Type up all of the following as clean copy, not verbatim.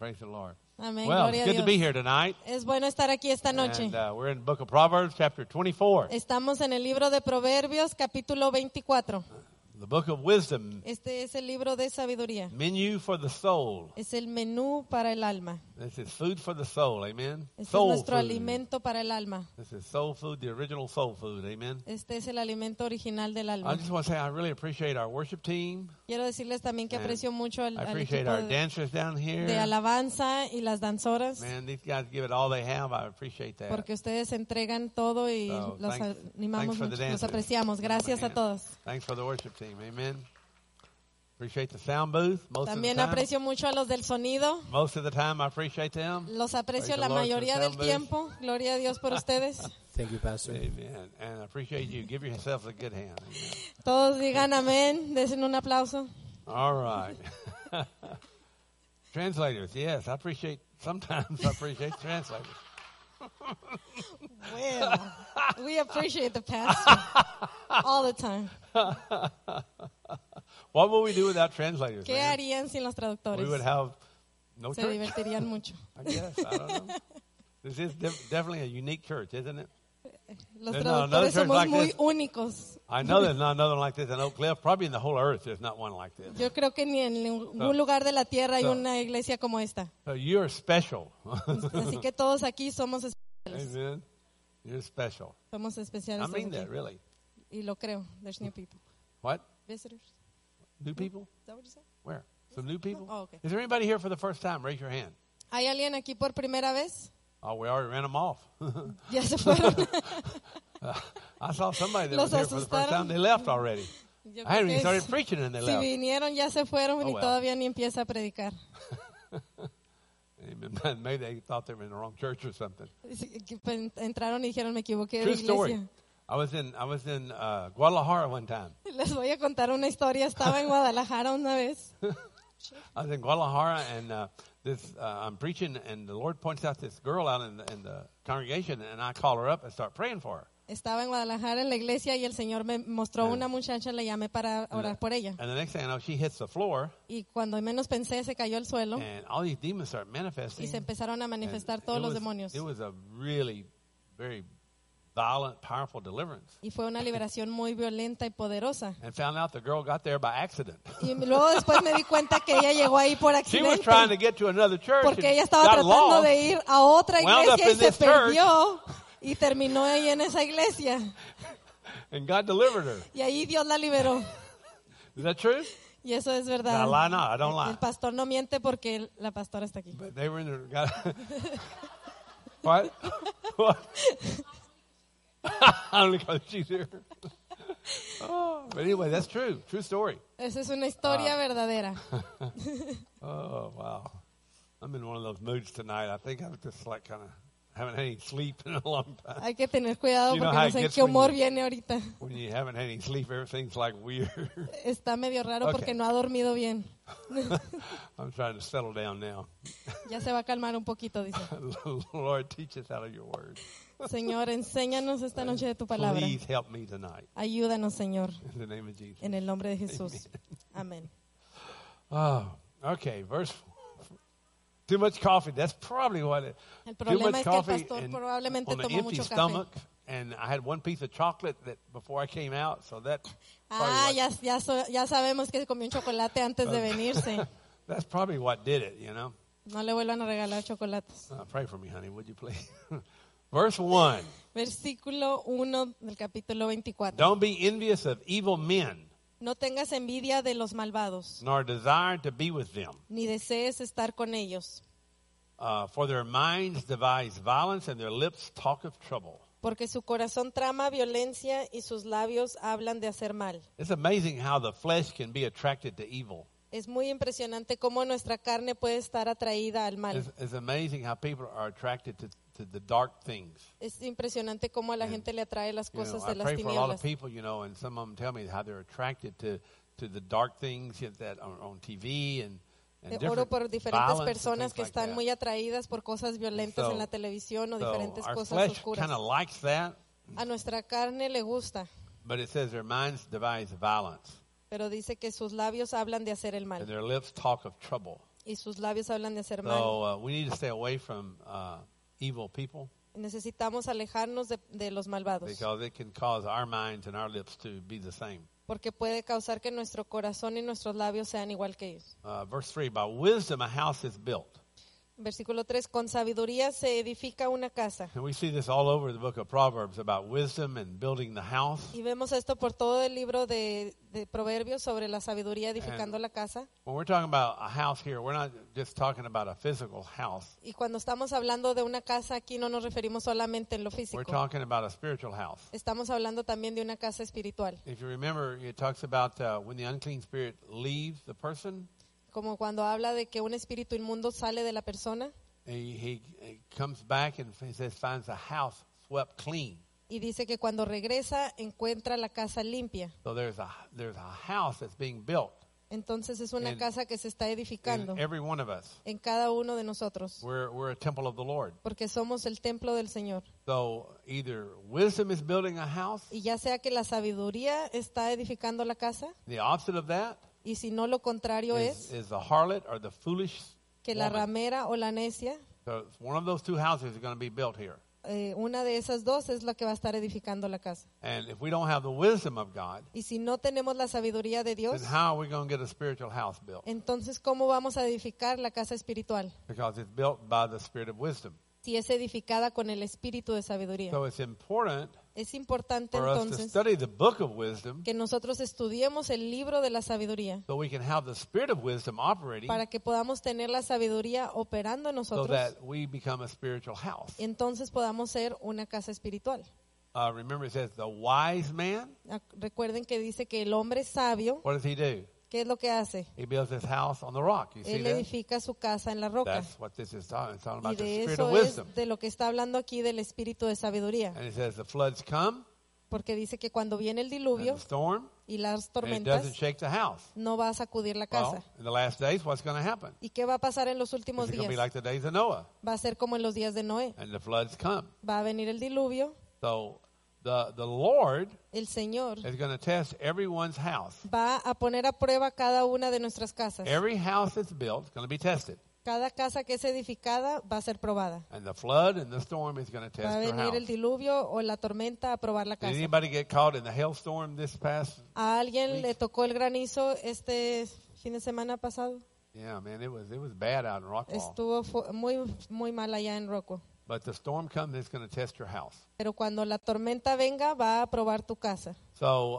Praise the Lord. Amén, Well, gloria it's a good to be Dios. here tonight. Es bueno estar aquí esta noche. And we're in the book of Proverbs, chapter 24. Estamos en el libro de Proverbios, capítulo 24. The book of wisdom, Este es el libro de sabiduría. menu for the soul. Es el menú para el alma. This is food for the soul, amen? Este es Soul nuestro food. alimento para el alma. This is soul food, the original soul food, amen? Este es el alimento original del I alma. just want to say I really appreciate our worship team. Quiero decirles también que And aprecio mucho I al appreciate equipo our dancers down de here. alabanza y las danzoras, Man, these guys give it all they have. I appreciate that. porque ustedes entregan todo y So, los thanks animamos for the mucho, los dancers. apreciamos. Gracias a Amen. todos. Thanks for the worship team, amen? Appreciate the sound booth most También of the time. aprecio mucho a los del sonido. Most of the time I appreciate them. Los aprecio Praise la the Lord for mayoría the del sound booth. tiempo. Gloria a Dios por ustedes. Thank you, Pastor. Amen. And I appreciate you. Give yourselves a good hand. Amen. Todos digan amén. Desen un aplauso. All right. Translators, yes, sometimes I appreciate translators. Well, we appreciate the pastor all the time. What would we do without translators? ¿Qué Man? harían sin los We traductores? would have no Se church. divertirían mucho. I guess. I don't know. This is definitely a unique church, isn't it? Los There's not another traductores church somos like muy this. únicos. I know there's not another one like this in Oak Cliff. Probably in the whole earth, there's not one like this. Yo creo que ni en ningún lugar de la tierra hay una iglesia como esta. So you're special. Así que todos aquí somos especiales. Amen. You're special. Somos I especiales. mean todos that, aquí. really. Y lo creo. There's new people. What? Visitors. New people? Is that what you said? Where? Some new people? Oh, okay. Is there anybody here for the first time? Raise your hand. ¿Hay alguien aquí por primera vez? Oh, we already ran them off. Ya se fueron. I saw somebody that Los was here for the first asustaron. time. They left already. Yo I hadn't creo even que started preaching and they si left. vinieron ya se fueron Oh, y well. todavía ni empieza a predicar. Amen. Maybe they thought they were in the wrong church or something. Entraron y dijeron me equivoqué de True story. iglesia. I was in Guadalajara one time. Les voy a contar una historia. Estaba en Guadalajara una vez. I was in Guadalajara and I'm preaching and the Lord points out this girl out in the congregation and I call her up and start praying for her. Estaba en Guadalajara en la iglesia y el Señor me mostró una muchacha, le llamé para orar por ella. And the next thing I know, she hits the floor Y cuando menos pensé, se cayó al suelo and all these demons start manifesting. y se empezaron a manifestar And todos it los was- demonios. It was a really very violent, powerful deliverance. Y fue una liberación muy violenta y poderosa. And found out the girl got there by accident. Y luego después me di cuenta que ella llegó ahí por She was trying to accidente. get to another church Porque and ella estaba got tratando lost. de ir a otra wound up iglesia y in se this church. perdió. Y terminó ahí en esa iglesia. And God delivered her. Y ahí Dios la liberó. Is that true? Y eso es I verdad. lie not. I don't El lie. pastor no miente porque la pastora está aquí. But they were in the... What? What? Only because she's here. Oh, but anyway, that's true. True story. Esa es una historia verdadera. Oh, wow. I'm in one of those moods tonight. I think I'm just like kind of haven't had any sleep in a long time. Hay que tener cuidado You know porque how no it sé en gets qué when humor you- viene ahorita. When you haven't had any sleep, everything's like weird. Está medio raro Okay. porque no ha dormido bien. I'm trying to settle down now. Ya se va a calmar un poquito, dice. Lord, teach us out of your word. Señor, enséñanos esta noche de tu palabra. Please help me tonight. Ayúdanos, Señor, In the name of Jesus. en el nombre de Jesús. Amén. Oh, okay. Verse. Too much coffee. That's probably what it. El Too problema much es que el coffee pastor and probablemente on an tomó empty mucho café. stomach, and I had one piece of chocolate that before I came out, so that. Ah, probably ya sabemos que comió un chocolate antes de venirse. that's probably what did it. You know. No le vuelvan a regalar chocolates. Pray for me, honey, would you please? Verse 1. Versículo 1 del capítulo 24. Don't be envious of evil men, No tengas envidia de los malvados, nor desire to be with them. ni desees estar con ellos, For their minds devise violence, and their lips talk of trouble. porque su corazón trama violencia y sus labios hablan de hacer mal. It's amazing how the flesh can be attracted to evil. Es muy impresionante cómo nuestra carne puede estar atraída al mal. It's amazing how people are attracted to the dark things. Es impresionante cómo a la gente le atrae las You know, cosas I de las pray for a lot of tinieblas. people, you know, and some of them tell me how they're attracted to the dark things that are on TV and Oro por diferentes violence and personas things que like están that. muy atraídas por cosas violentas So- en la televisión o So diferentes our cosas flesh oscuras. kind of likes that, A nuestra carne le gusta, but it says their minds devise violence, pero dice que sus labios hablan de hacer el and mal their lips talk of trouble. Y sus labios hablan de hacer mal. So we need to stay away from evil people Necesitamos alejarnos de los malvados, because it can cause our minds and our lips to be the same. porque puede causar que nuestro corazón y nuestros labios sean igual que ellos. Verse 3, by wisdom a house is built. Versículo 3, con sabiduría se edifica una casa. And we see this all over the book of Proverbs about wisdom and building the house. Y vemos esto por todo el libro de Proverbios sobre la sabiduría edificando la casa. When we're talking about a house here, we're not just talking about a physical house. Y cuando estamos hablando de una casa aquí no nos referimos solamente en lo We're físico. talking about a spiritual house. Estamos hablando también de una casa espiritual. If you remember, it talks about when the unclean spirit leaves the person, Como cuando habla de que un espíritu inmundo sale de la persona he comes back and he says finds a house swept clean. y dice que cuando regresa encuentra la casa limpia. So there's a house that's being built Entonces es una In- casa que se está edificando in every one of us. en cada uno de nosotros, We're a temple of the Lord. porque somos el templo del Señor. So either wisdom is building a house, Y ya sea que la sabiduría está edificando la casa, the opposite of that y si no, lo contrario is es the harlot or the foolish que la woman. ramera o la necia, So one of those two houses is going to be built here. una de esas dos es la que va a estar edificando la casa. And if we don't have the wisdom of God, Y si no tenemos la sabiduría de Dios, then how are we going to get a spiritual house built? entonces ¿cómo vamos a edificar la casa espiritual? Because it's built by the spirit of wisdom. Si es edificada con el espíritu de sabiduría. So it's important Es importante for us to entonces study the book of wisdom que nosotros estudiemos el libro de la sabiduría so we can have the spirit of wisdom operating para que podamos tener la sabiduría operando en so nosotros that we become a spiritual house. y entonces podamos ser una casa espiritual. Remember it says the wise man, Recuerden que dice que el hombre sabio, what does he do? ¿qué es lo que hace? He builds his house on the rock. You see Él that? edifica su casa en la roca. That's what this is talking. It's talking Y about the de spirit of eso es wisdom. de lo que está hablando aquí del espíritu de sabiduría. And it says the floods come Porque dice que cuando viene el and diluvio the storm, y las and it tormentas, doesn't shake the house. no va a sacudir la Well, casa. in the last days, what's going to happen? ¿Y qué va a pasar en los Is últimos it going to be días? like the days of Noah? Va a ser como en los días de Noé. And the floods come. Va a venir el diluvio. So the Lord El Señor is going to test everyone's house. va a poner a prueba cada una de nuestras casas. Every house that's built is going to be tested. Cada casa que es edificada va a ser probada. And the flood and the storm is going to Va a test your venir el house. diluvio o la tormenta a probar la Did casa. anybody get caught in the hailstorm this past? ¿A alguien le tocó el granizo este fin de semana pasado? Yeah, man, it was bad out in Rockwall. Estuvo muy mal allá en Rockwell. But the storm comes, it's going to test your house. Pero cuando la tormenta venga, va a probar tu casa. So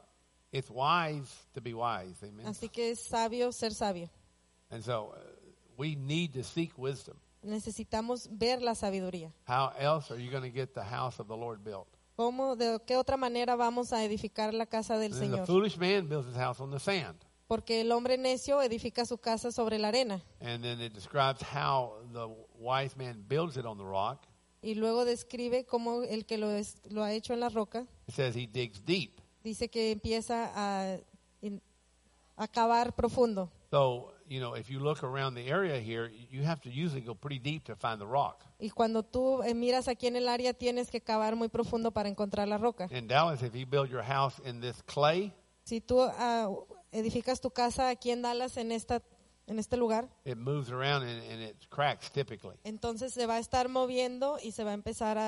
it's wise to be wise, amen. Así que es sabio ser sabio. And so we need to seek wisdom. Necesitamos ver la sabiduría. How else are you going to get the house of the Lord built? ¿Cómo, de qué otra manera vamos a edificar la casa del And then the Señor? foolish man builds his house on the sand. Porque el hombre necio edifica su casa sobre la arena. And then it describes how the wise man builds it on the rock. Y luego describe cómo el que lo ha hecho en la roca, It says he digs deep. dice que empieza a cavar profundo. So, you know, if you look around the area here, you have to usually go pretty deep to find the rock. Y cuando tú miras aquí en el área, tienes que cavar muy profundo para encontrar la roca. In Dallas, if you build your house in this clay, Si tú edificas tu casa aquí en Dallas, en este lugar, it moves around and it cracks typically. entonces se va a estar moviendo y se va a empezar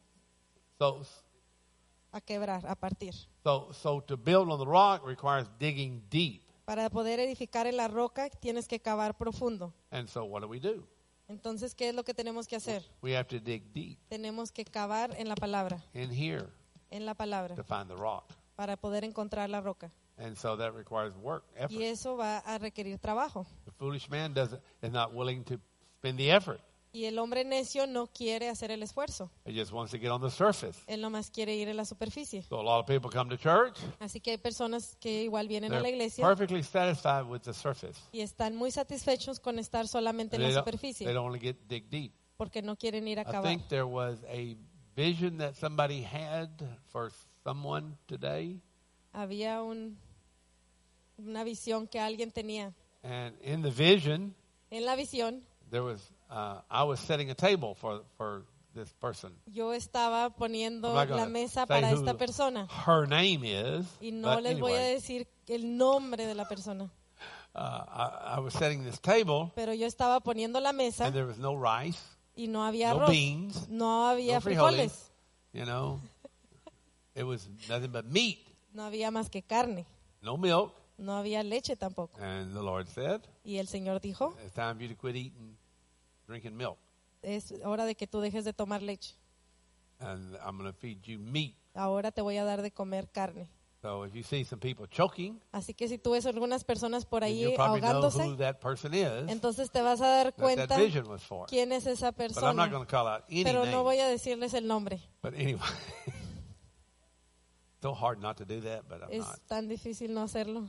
a quebrar, a partir. So to build on the rock requires digging deep. Para poder edificar en la roca, tienes que cavar profundo. And so what do? Entonces, ¿qué es lo que tenemos que hacer? We have to dig deep Tenemos que cavar en la palabra, in here en la palabra, to find the rock. para poder encontrar la roca. And so that requires work, effort. Y eso va a requerir trabajo. The foolish man is not willing to spend the effort. Y el hombre necio no quiere hacer el esfuerzo. He just wants to get on the surface. Él nomás quiere ir a la superficie. So a lot of people come to church. Así que hay personas que igual vienen a la They're iglesia perfectly satisfied with the surface. y están muy satisfechos con estar solamente en la They superficie, don't want to dig deep. porque no quieren ir a I cavar. think there was a vision that somebody had for someone today. Había una visión que alguien tenía. And in the vision, En la visión, there was I was setting a table for this person. yo estaba poniendo I'm not gonna la mesa say para who esta persona. her name is, Y no but les voy a anyway. decir el nombre de la persona. I was setting this table, pero yo estaba poniendo la mesa and there was no rice, y no había no arroz, beans, no había no frijoles. frijoles, You know, it was nothing but meat, no había más que carne, no milk. no había leche tampoco. And the Lord said, Y el Señor dijo, it's time for you to quit eating, drinking milk. es hora de que tú dejes de tomar leche. And I'm going to feed you meat. Ahora te voy a dar de comer carne. So if you see some people choking, Así que si tú ves algunas personas por then ahí you'll probably know who ahogándose, that person is entonces te vas a dar that cuenta that vision was for. quién es esa But I'm not persona. going to call out any Pero name. no voy a decirles el nombre. But anyway, so hard not to do that, but I'm Es not. tan difícil no hacerlo.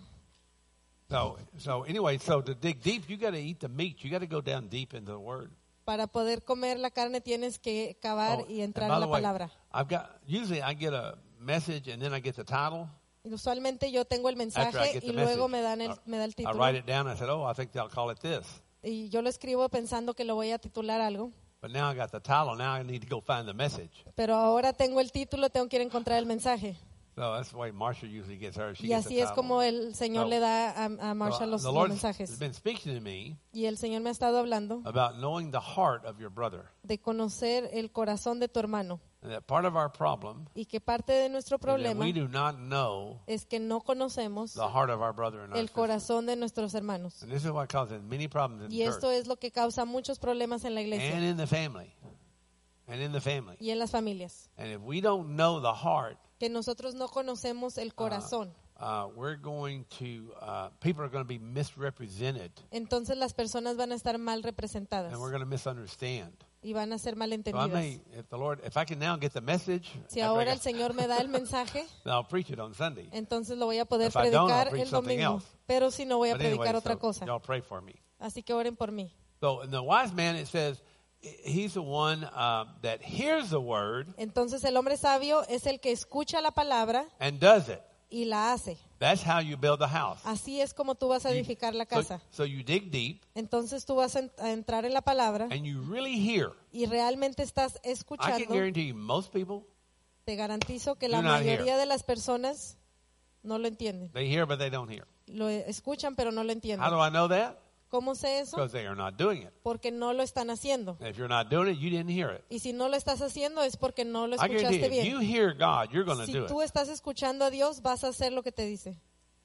So anyway, so to dig deep, you got to eat the meat. You got to go down deep into the Word. Para poder comer la carne tienes que cavar Oh, y and entrar by en the la way, palabra. usually I get a message and then I get the title. Y usualmente yo tengo el After I mensaje get y the luego message, me da el I título. write it down. I said, oh, I think they'll call it this. Y yo lo escribo pensando que lo voy a titular algo. But now I got the title. Now I need to go find the message. Pero ahora tengo el título, tengo que ir a encontrar el mensaje. So that's the way Marsha usually gets hers. She Y gets the así es title. como el Señor So- le da a Marsha los the Lord has mensajes. been speaking to me Y el Señor me ha estado hablando about knowing the heart of your brother. de conocer el corazón de tu hermano. And that part of our problem Y que parte de nuestro is that problema we do not know es que no conocemos the heart of our brother and our el sister. corazón de nuestros hermanos. And this is what causes many problems in Y the esto church es lo que causa muchos problemas en la and iglesia in the family. And in the family. y en las familias. And if we don't know the heart, Que nosotros no conocemos el corazón. we're going to, people are going to be misrepresented Entonces las personas van a estar mal representadas and we're going to misunderstand. y van a ser So I malentendidas. may, if I can now get the message, Si after I ahora el get- Señor me da el mensaje, then I'll preach it on Sunday. entonces lo voy a poder If I don't, I'll predicar preach el something domingo. else. Pero si no voy a But anyway, predicar otra so cosa. y'all pray for me. Así que oren por mí. So in the wise man, it says he's the one that hears the word Entonces el hombre sabio es el que escucha la palabra and does it. y la hace. That's how you build a house. Así es como tú vas a You- edificar la so, casa. so you dig deep Entonces tú vas a entrar en la palabra and you really hear. y realmente estás I can escuchando. guarantee you, most people, Te garantizo que Do la not mayoría hear. de las personas no lo entienden. they hear but they don't hear. Lo escuchan pero no lo How entienden. do I know that? ¿Cómo sé eso? Because they are not doing it. Porque no lo están haciendo. And if you're not doing it, you didn't hear it. Y si no lo estás haciendo es porque no lo I guarantee you, escuchaste if you bien. hear God, you're going to Si do tú it. estás escuchando a Dios, vas a hacer lo que te dice.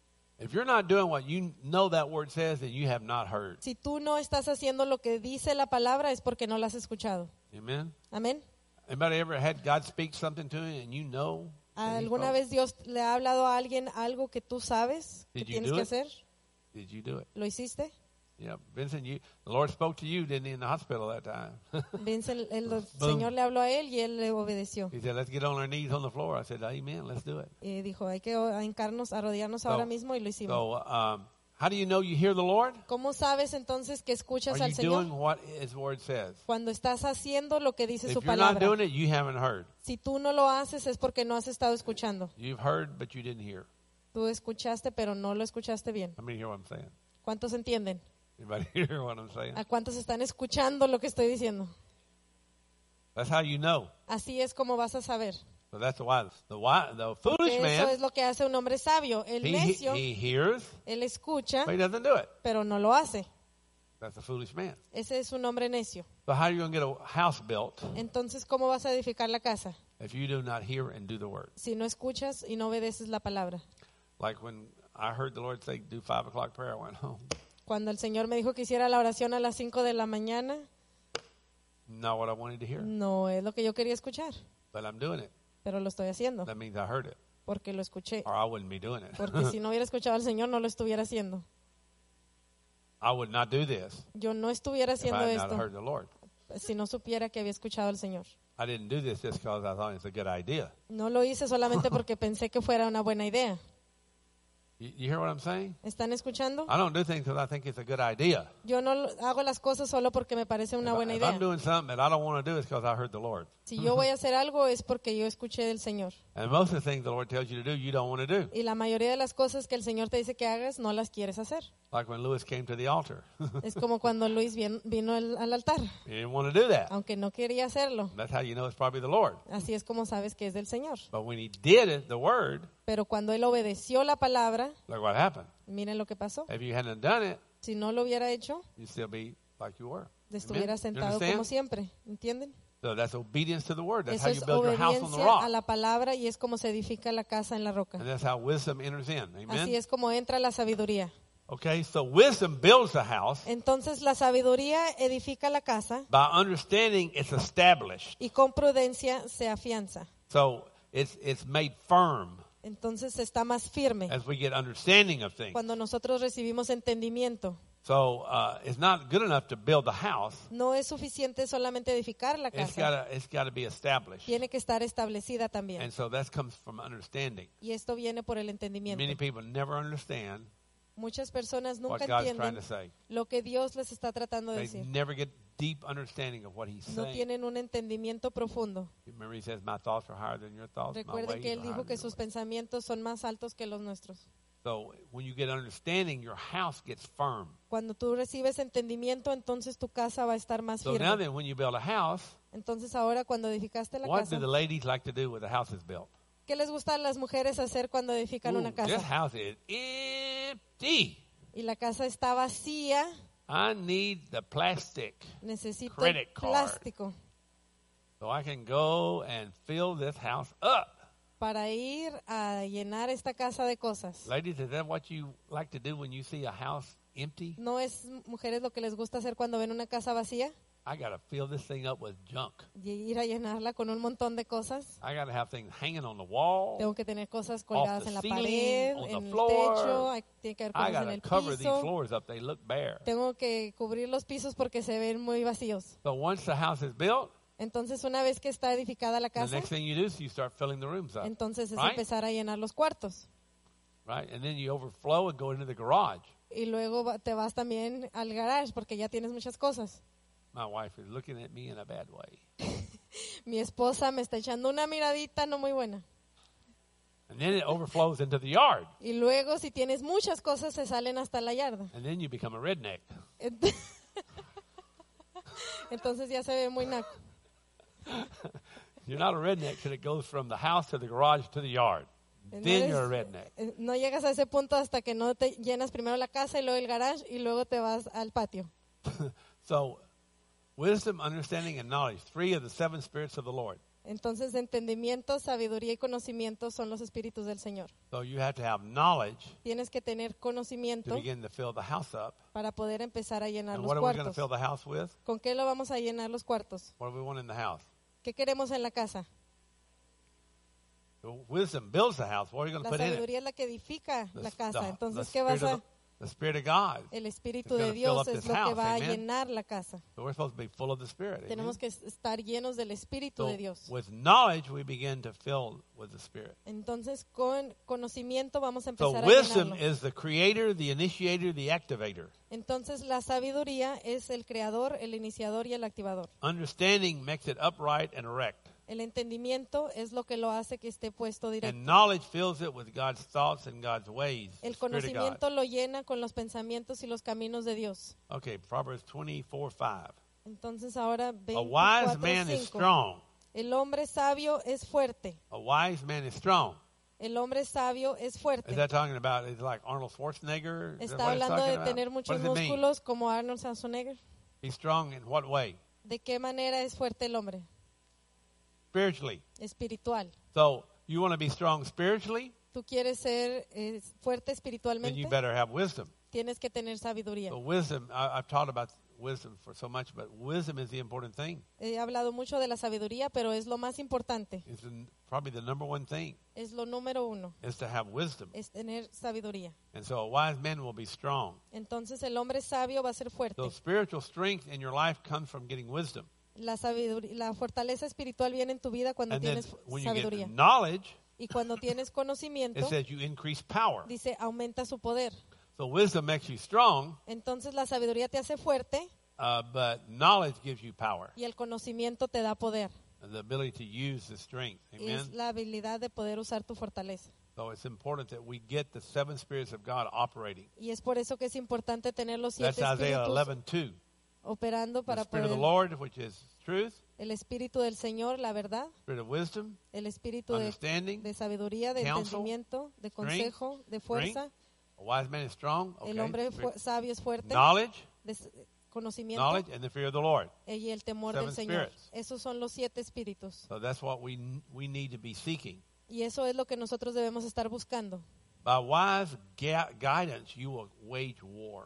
If you're not doing what you know that word says, then you have not heard. Si tú no estás haciendo lo que dice la palabra es porque no la has escuchado. Amen? Amén. Anybody ever had God speak something to you and you know? that he ¿Alguna spoke? vez Dios le ha hablado a alguien algo que tú sabes que Did you tienes do que it? hacer? Did you do it? ¿Lo hiciste? Yeah, Vincent, the Lord spoke to you, didn't he, in the hospital that time? Vincent, el Boom. Señor le habló a él y él le obedeció. He said, let's get on our knees on the floor. I said, amen, let's do it. Y dijo, hay que hincarnos, arrodillarnos ahora mismo y lo hicimos. So, how do you know you hear the Lord? ¿Cómo sabes entonces que escuchas Are al you Señor? doing what His Word says? Cuando estás haciendo lo que dice If su you're not palabra. doing it, you haven't heard. Si tú no lo haces es porque no has estado escuchando. You've heard, but you didn't hear. Tú escuchaste, pero no lo escuchaste bien. How many hear what I'm saying? ¿Cuántos entienden? Anybody hear what I'm saying? ¿A cuántos están escuchando lo que estoy diciendo? That's how you know. Así es como vas a saber. So that's the wise. The foolish Que eso man, es lo que hace un hombre sabio. El necio, he hears, él escucha, but he doesn't do it. pero no lo hace. That's the foolish man. Ese es un hombre necio. So how are you going to get a house built Entonces, ¿cómo vas a edificar la casa? if you do not hear and do the word? Si no escuchas y no obedeces la palabra. Like when I heard the Lord say, do 5 o'clock prayer, I went home. Cuando el Señor me dijo que hiciera la oración a las 5 de la mañana, Not what I wanted to hear, no es lo que yo quería escuchar, but I'm doing it. pero lo estoy haciendo That means I heard it, porque lo escuché. or I wouldn't be doing it. Porque si no hubiera escuchado al Señor, no lo estuviera haciendo. I would not do this Yo no estuviera if I haciendo had not esto heard the Lord. si no supiera que había escuchado al Señor. I didn't do this just because I thought it's a good idea. No lo hice solamente porque pensé que fuera una buena idea. You hear what I'm saying? ¿Están escuchando? I don't do things because I think it's a good idea. Yo no hago las cosas solo porque me parece una buena If idea. I'm doing something that I don't want to do, it's because I heard the Lord. Si yo voy a hacer algo es porque yo escuché del Señor. And most of the things the Lord tells you to do, you don't want to do. Y la mayoría de las cosas que el Señor te dice que hagas, no las quieres hacer. Like when Lewis came to the altar. Es como cuando Luis vino al altar, He didn't want to do that. aunque no quería hacerlo. That's how you know it's probably the Lord. Así es como sabes que es del Señor. But when he did it, the word, Pero cuando él obedeció la palabra, hiciera, look what happened. miren lo que pasó. If you hadn't done it, Si no lo hubiera hecho, you'd still be like you were. estuviera Amen? You sentado understand? como siempre. ¿Entienden? So that's obedience to the word. That's Eso how es you build your house on the obediencia a rock. la palabra y es como se edifica la casa en la roca. And that's how wisdom enters in. Así Amen? es como entra la sabiduría. Okay, so wisdom builds a house Entonces la sabiduría edifica la casa by understanding it's established. y con prudencia se afianza. So it's made firm Entonces está más firme as we get understanding of things. cuando nosotros recibimos entendimiento. So it's not good enough to build a house. No es suficiente solamente edificar la casa. It's got to be established. Tiene que estar establecida también. And so that comes from understanding. Y esto viene por el entendimiento. Many people never understand Muchas personas what nunca God's trying entienden to say. lo que Dios les está tratando de They decir. never get deep understanding of what He's No saying. tienen un entendimiento profundo. Remember, He says, "My thoughts are higher than your thoughts. My Recuerden ways que are Él higher dijo que than sus your ways." pensamientos son más altos que los nuestros. So when you get understanding, your house gets firm. Cuando tú recibes entendimiento, entonces tu casa va a estar más So now firme. then, when you build a house, Entonces ahora cuando edificaste la what casa, do the ladies like to do when the house is built? ¿qué les gusta a las mujeres hacer cuando edifican una This casa? house is empty. Y la casa está vacía, I need the plastic necesito Credit card. plástico so I can go and fill this house up. para ir a llenar esta casa de cosas. Ladies, is that what you like to do when you see a house empty? ¿No es mujeres lo que les gusta hacer cuando ven una casa vacía? I got to fill this thing up with junk. Y ir a llenarla con un montón de cosas. I got to have things hanging on the wall. Tengo que tener cosas colgadas the en la ceiling, pared, on the en el floor. techo, tiene que haber I cosas got en to el cover these piso. floors up. They look bare. Tengo que cubrir los pisos porque se ven muy vacíos. So once the house is built, Entonces, una vez que está edificada la the casa, next thing you do is you start filling the rooms up. entonces es Right? empezar a llenar los cuartos. Right? And then you overflow and go into the garage. Y luego te vas también al garage porque ya tienes muchas cosas. My wife is looking at me in a bad way. Mi esposa me está echando una miradita no muy buena. And then it overflows into the yard. Y luego, si tienes muchas cosas, se salen hasta la yarda. And then you become a redneck. Entonces ya se ve muy naco. You're not a redneck till it goes from the house to the garage to the yard. No Then eres- you're a redneck. No llegas a ese punto hasta que no te llenas primero la casa y luego el garage y luego te vas al patio. So, wisdom, understanding, and knowledge, 3 of the 7 spirits of the Lord. Entonces, entendimiento, sabiduría y conocimiento son los espíritus del Señor. So you have to have knowledge Tienes que tener to conocimiento begin to fill the house up. para poder empezar a llenar And los what are we going to fill cuartos. the house with? ¿Con qué lo vamos a llenar los cuartos? What do we want in the house? ¿Qué queremos en la casa? So wisdom builds the house. What are you going to La put in it? sabiduría es la que edifica la casa. Entonces, the ¿qué vas spirit a...? of the Spirit of God. El Espíritu It's de gonna fill Dios up es this lo que house, va a amen. llenar la casa. So we're supposed to be full of the Spirit. Amen? Tenemos que estar llenos del Espíritu So de Dios. with knowledge, we begin to fill with the Spirit. Entonces, con conocimiento vamos a So empezar a wisdom llenarlo. is the creator, the initiator, the activator. Entonces, la sabiduría es el creador, el iniciador y el activador. Understanding makes it upright and erect. El entendimiento es lo que lo hace que esté puesto directo. And knowledge fills it with God's thoughts and God's ways. The El Spirit of God. conocimiento lo llena con los pensamientos y los caminos de Dios. Okay, Proverbs 24:5. Entonces, ahora A wise man is 24:5. strong. El hombre sabio es fuerte. A wise man is strong. El hombre sabio es fuerte. Is that talking about, is it like Arnold Schwarzenegger? Is that Está what it's hablando talking de about? tener What muchos does it mean? músculos como Arnold Schwarzenegger. He's strong in what way? ¿De qué manera es fuerte el hombre? Spiritually. Espiritual. So you want to be strong spiritually, Tú quieres ser fuerte then espiritualmente, you better have wisdom. tienes que tener sabiduría. So wisdom, I've taught about wisdom for so much, but wisdom is the important thing. He hablado mucho de la sabiduría, pero es lo más importante. It's probably the number one thing Es lo número uno, is to have wisdom. es tener sabiduría. And so a wise man will be strong. Entonces el hombre sabio va a ser fuerte. So spiritual strength in your life comes from getting wisdom. La fortaleza espiritual viene en tu vida cuando And then tienes when you get sabiduría. knowledge, Y cuando tienes it conocimiento, says you increase power. dice, aumenta su poder. So wisdom makes you strong, Entonces la sabiduría te hace fuerte but knowledge gives you power, y el conocimiento te da poder. and the ability to use the strength. Y es Amen. la habilidad de poder usar tu fortaleza. So it's important that we get the 7 spirits of God operating. Y es por eso que es importante tener los 7 That's Isaiah espíritus 11:2. operando The para Spirit of the poder. Lord, which is truth, el espíritu del Señor, la verdad, spirit of wisdom, el espíritu understanding, de sabiduría, de counsel, entendimiento, de consejo, de fuerza. a wise man is strong, El hombre sabio es fuerte, knowledge, de conocimiento knowledge, and the fear of the Lord. y el temor Seven del Señor. spirits. Esos son los 7 espíritus. So that's what we need to be seeking. Y eso es lo que nosotros debemos estar buscando. By wise guidance, you will wage war.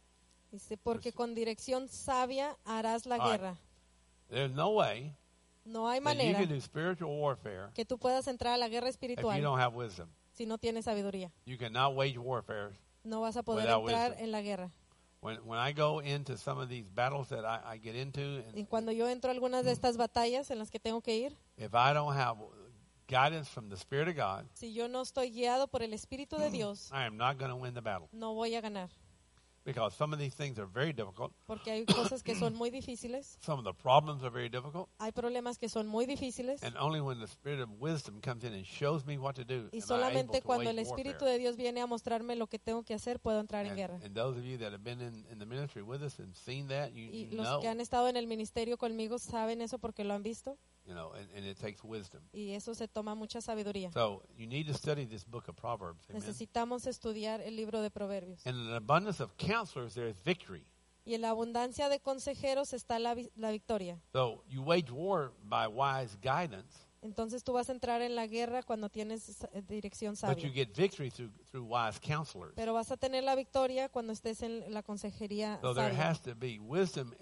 Dice, porque con dirección sabia harás la All right. guerra. There's no way No hay that you manera can do spiritual warfare que tú puedas entrar a la guerra if you espiritual don't have wisdom. si no tienes sabiduría. You cannot wage warfare. No vas a poder Without entrar wisdom. en la guerra. When I go into some of these battles that I get into, Y and cuando yo entro a algunas de estas batallas en las que tengo que ir, if I don't have guidance from the Spirit of God, si yo no estoy guiado por el Espíritu de Dios, I am not going to win the battle. no voy a ganar. Because some of these things are very difficult. Porque hay cosas que son muy difíciles, Some of the problems are very difficult. hay problemas que son muy difíciles, And only when the Spirit of wisdom comes in and shows me what to do, y am I able solamente to cuando wage el Espíritu warfare. de Dios viene a mostrarme lo que tengo que hacer, puedo entrar en guerra. And those of you that have been in the ministry with us and seen that, Y you los know, que han estado en el ministerio conmigo saben eso porque lo han visto, and it takes wisdom. y eso se toma mucha sabiduría. So you need to study this book of Proverbs. Amen. Necesitamos estudiar el libro de Proverbios. In an abundance of counselors, there is victory. Y en la abundancia de consejeros está la victoria. So you wage war by wise guidance, Entonces tú vas a entrar en la guerra cuando tienes dirección but you sabia. get victory through wise counselors. Pero vas a tener la victoria cuando estés en la consejería So there sabia. has to be wisdom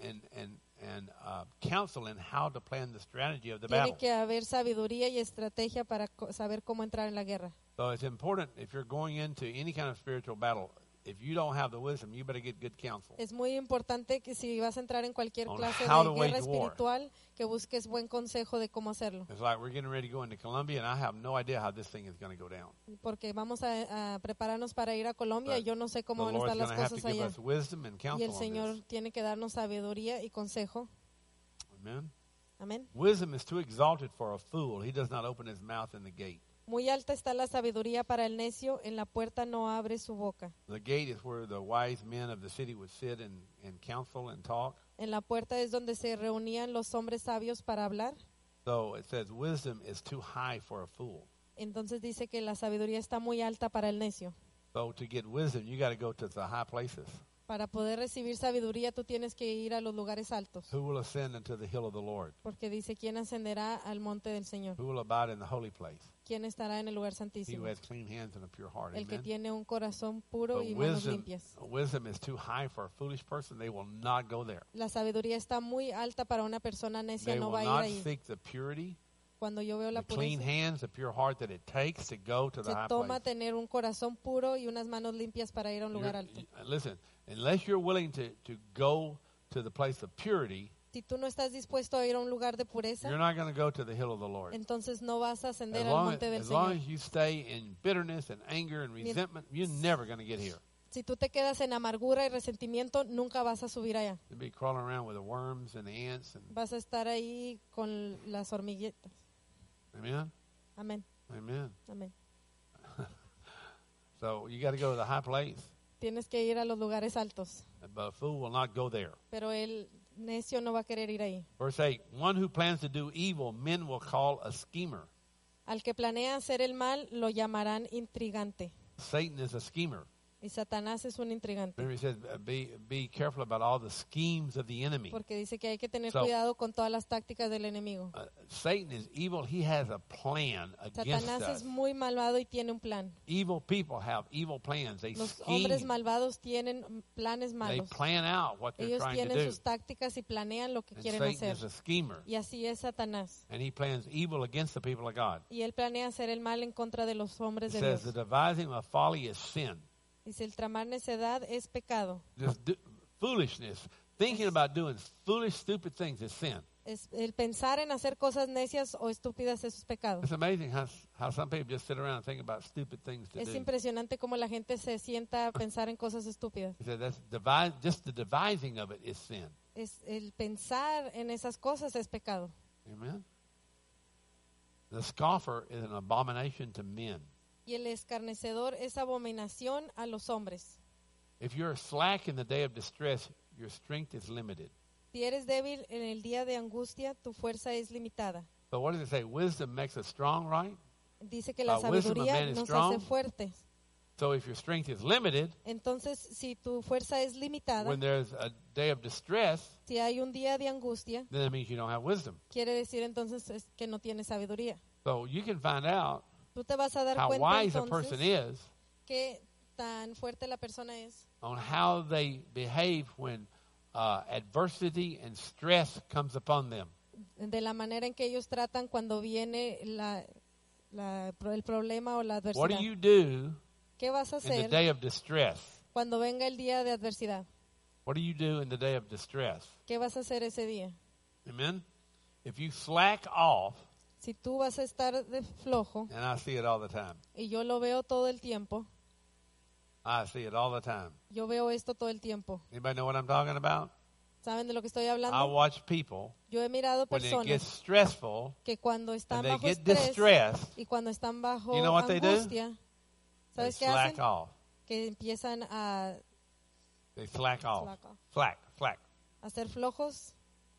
and counsel in how to plan the strategy of the Tiene battle. que haber sabiduría y estrategia para saber cómo entrar en la guerra. So it's important if you're going into any kind of spiritual battle, if you don't have the wisdom, you better get good counsel. Es muy importante que si vas a entrar en cualquier On clase how de to guerra wage war. espiritual, que busques buen consejo de cómo hacerlo. It's like we're getting ready to go into Colombia, and I have no idea how this thing is going to go down. Porque vamos a prepararnos para ir a Colombia y But yo no sé The cómo van a Lord's estar going las to have to cosas give allá. us wisdom and Y counsel el on Señor this. tiene que darnos sabiduría y consejo. Amen. Amén. Wisdom is too exalted for a fool. He does not open his mouth in the gate. Muy alta está la sabiduría para el necio, en la puerta no abre su boca. The gate is where the wise men of the city would sit and counsel and talk. En la puerta es donde se reunían los hombres sabios para hablar. So it says wisdom is too high for a fool. Entonces dice que la sabiduría está muy alta para el necio. So to get wisdom, you got to go to the high places. Para poder recibir sabiduría tú tienes que ir a los lugares altos. Who will ascend into the hill of the Lord? Porque dice, ¿quién ascenderá al monte del Señor? Who will abide in the holy place? ¿Quién estará en el lugar He santísimo? who has clean hands and a pure heart. El que Amen. tiene un corazón puro But y manos limpias. wisdom is too high for a foolish person. They will not go there. La sabiduría está muy alta para una persona necia, They no will va a ir not ahí. seek the purity, Cuando yo veo la the clean pureza, hands, the pure heart that it takes to go to the se high toma place. tener un corazón puro y unas manos limpias para ir a un lugar alto. Listen, unless you're willing to go to the place of purity, Si tú no estás dispuesto a ir a un lugar de pureza, you're not going to go to the hill of the Lord. entonces no vas a ascender As al long monte del as, long Señor. as you stay in bitterness and anger and resentment, you're never going to get here. Si tú te quedas en amargura y resentimiento, nunca vas a subir allá. You'll be crawling around with the worms and the ants. And, Vas a estar ahí con las hormiguitas. amen? Amén, Amen. amén. So you got to go to the high place. Tienes que ir a los lugares altos, But a fool will not go there. pero el necio no va a querer ir ahí. Verse 8, one who plans to do evil, men will call a schemer. Al que planea hacer el mal, lo llamarán intrigante. Satan is a schemer. Y Satanás es un intrigante. Remember, he says, be careful about all the schemes of the enemy. Porque dice que hay que tener So- cuidado con todas las tácticas del enemigo. Satan is evil. He has a plan against Satanás us. es muy malvado y tiene un plan. Evil people have evil plans. They Los hombres scheme. malvados tienen planes They malos. plan out what they're Ellos trying to tienen do. sus tácticas y planean lo que And quieren Satan hacer. is a schemer. Y así es Satanás. And he plans evil against the people of God. Y él planea hacer el mal en contra de los hombres It de says the Dios. devising of folly is sin. Dice, el tramar necedad es pecado. Just foolishness. Thinking about doing foolish, stupid things is sin. El pensar en hacer cosas necias o estúpidas es pecado. It's amazing how some people just sit around and think about stupid things to Es do. impresionante cómo la gente se sienta a pensar en cosas estúpidas. He said just the devising of it is sin. El pensar en esas cosas es pecado. Amen. The scoffer is an abomination to men. Y el escarnecedor es abominación a los hombres. If you're slack in the day of distress, your strength is limited. Si eres débil en el día de angustia, tu fuerza es limitada. So what does it say? Wisdom makes us strong, right? Dice que la Wisdom of sabiduría man is nos strong. hace fuertes. So if your strength is limited, Entonces, si tu fuerza es limitada, when there's a day of distress, si hay un día de angustia, then that means you don't have wisdom. quiere decir entonces que no tienes sabiduría. So you can find out Tú te vas a dar how cuenta wise a person entonces is qué tan fuerte la persona es on how they behave when adversity and stress comes upon them. de la manera en que ellos tratan cuando viene el problema o la What adversidad. do you do ¿Qué vas a in the hacer day of distress? cuando venga el día de adversidad? What do you do in the day of distress? ¿Qué vas a hacer ese día? Amen? If you slack off, Si tú vas a estar de flojo, and I see it all the time. y yo lo veo todo el tiempo, I see it all the time. yo veo esto todo el tiempo. Anybody know what I'm talking about? ¿Saben de lo que estoy I hablando? watch people Yo he mirado when it gets personas stressful que cuando and están they bajo get estrés distressed, y cuando están bajo You know what they do? angustia, they ¿sabes qué slack hacen? off. Que empiezan a They slack off. Slack off. Slack. ser flojos,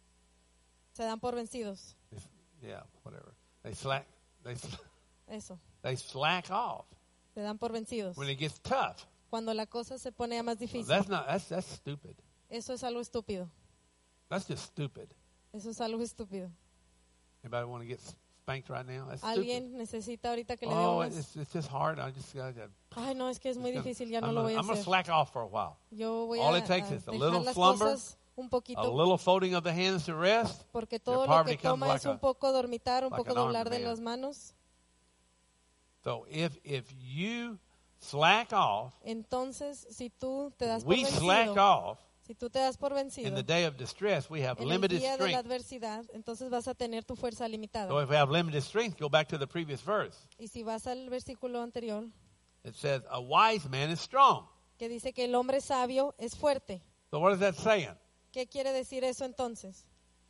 se dan por vencidos. Yeah, whatever. They slack Eso, off se dan por vencidos. when it gets tough. Cuando la cosa se pone más Well, difícil. that's stupid. Eso es algo estúpido. That's just stupid. Eso es algo estúpido. Anybody want to get spanked right now? That's stupid. Alguien necesita ahorita que le Oh, demos. it's just hard. Ay, no, es que es muy difícil, ya no I'm lo voy a gonna hacer. slack off for a while. Yo voy All a it takes is a dejar little las slumber, cosas un A poquito, little folding of the hands to rest. porque Your todo lo poverty que comes toma like es un a- poco dormitar, un like poco an armed doblar de man. las manos. So if you slack off, Entonces, si tú te das por we slack vencido, off si tú te das por in vencido the day of distress, we have en el limited día de la strength. adversidad, entonces vas a tener tu fuerza limitada. So if we have limited strength, go back to the previous verse. Y si vas al versículo anterior, It says, a wise man is strong. que dice que el hombre sabio es fuerte. So what is that saying? ¿Qué quiere decir eso entonces?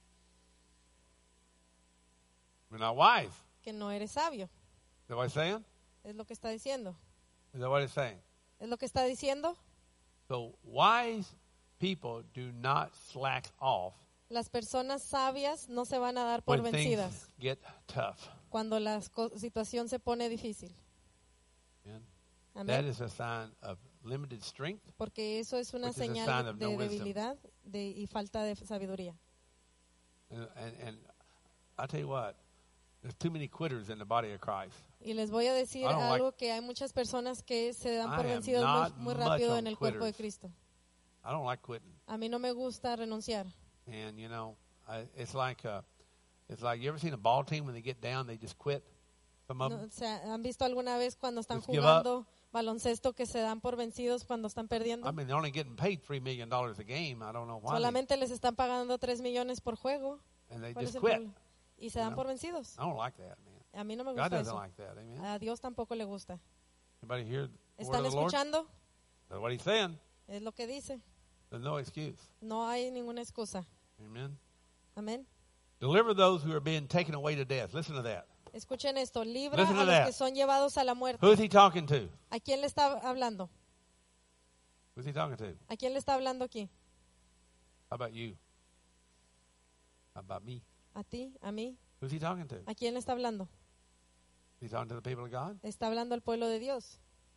We're not wise. Que no eres sabio. Is that what it's saying? Es lo que está diciendo. Is that what it's saying? Es lo que está diciendo. So wise people do not slack off Las personas sabias no se van a dar por when vencidas things get tough. cuando la situación se pone difícil. Amen? That Amén. is a sign of limited strength. Porque eso es una Which is a sign señal of de no wisdom. debilidad y falta de sabiduría. And I tell you what, there's too many quitters in the body of Christ. Y les voy a decir I don't algo que hay muchas personas que se dan por I am vencidos not muy much rápido on en el cuerpo de quitters. Cristo. I don't like quitting. A mí no me gusta renunciar. And it's like you ever seen a ball team when they get down, they just quit. Some of No, them. o sea, ¿han visto alguna vez cuando están Just give jugando baloncesto que se dan por vencidos cuando están perdiendo? I mean, they're only getting paid $3 million a game. I don't know why. Solamente les están pagando 3 millones por juego. And they ¿Cuál es just el quit. problema? Y se dan know? por vencidos. I don't like that, man. A mí no me God gusta doesn't eso. like that. Amen. A Dios tampoco le gusta. Anybody hear the word ¿Están of the Lord? escuchando? That's what he's saying. Es lo que dice. There's no excuse. No hay ninguna excusa. Amen. Amén. Deliver those who are being taken away to death. Listen to that. Escuchen esto. Libra Listen to a los that. que son llevados a la muerte. Who's he talking to? ¿A quién le está hablando? Who's he talking to? ¿A quién le está hablando aquí? How about you? How about me? ¿A ti? ¿A mí? Who's he talking to? ¿A quién le está hablando? Is he talking to the people of God? Está hablando al pueblo de Dios.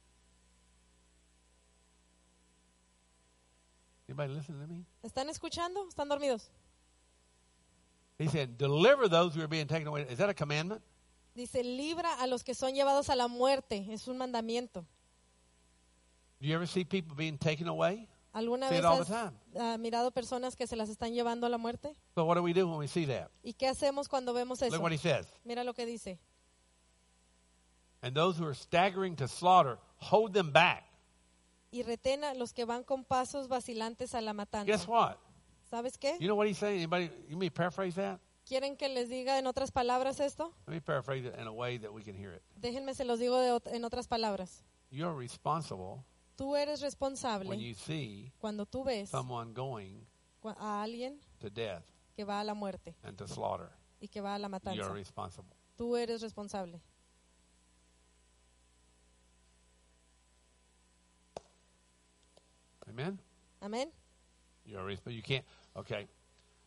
Anybody listening to me? ¿Están escuchando? ¿Están dormidos? He said, deliver those who are being taken away. Is that a commandment? Dice, libra a los que son llevados a la muerte. Es un mandamiento. Do you ever see people being taken away? ¿Alguna See vez it all the has time. mirado personas que se las están llevando a la muerte? So what do we do when we see that? ¿Y qué hacemos cuando vemos eso? Look what he says. Mira lo que dice. And those who are staggering to slaughter, hold them back. Y retén a los que van con pasos vacilantes a la matanza. Guess what? ¿Sabes qué? You know what he's saying? Anybody? You may paraphrase that? ¿Quieren que les diga en otras palabras esto? Let me paraphrase it in a way that we can hear it. Déjenme se los digo en otras palabras. You're responsible Tú eres when responsable you see cuando tú ves someone going a alguien to death que va a la muerte and to slaughter. y que va a la You're matanza. responsible. Tú eres responsable. Amen? Amén. You're responsible. You can't. Okay.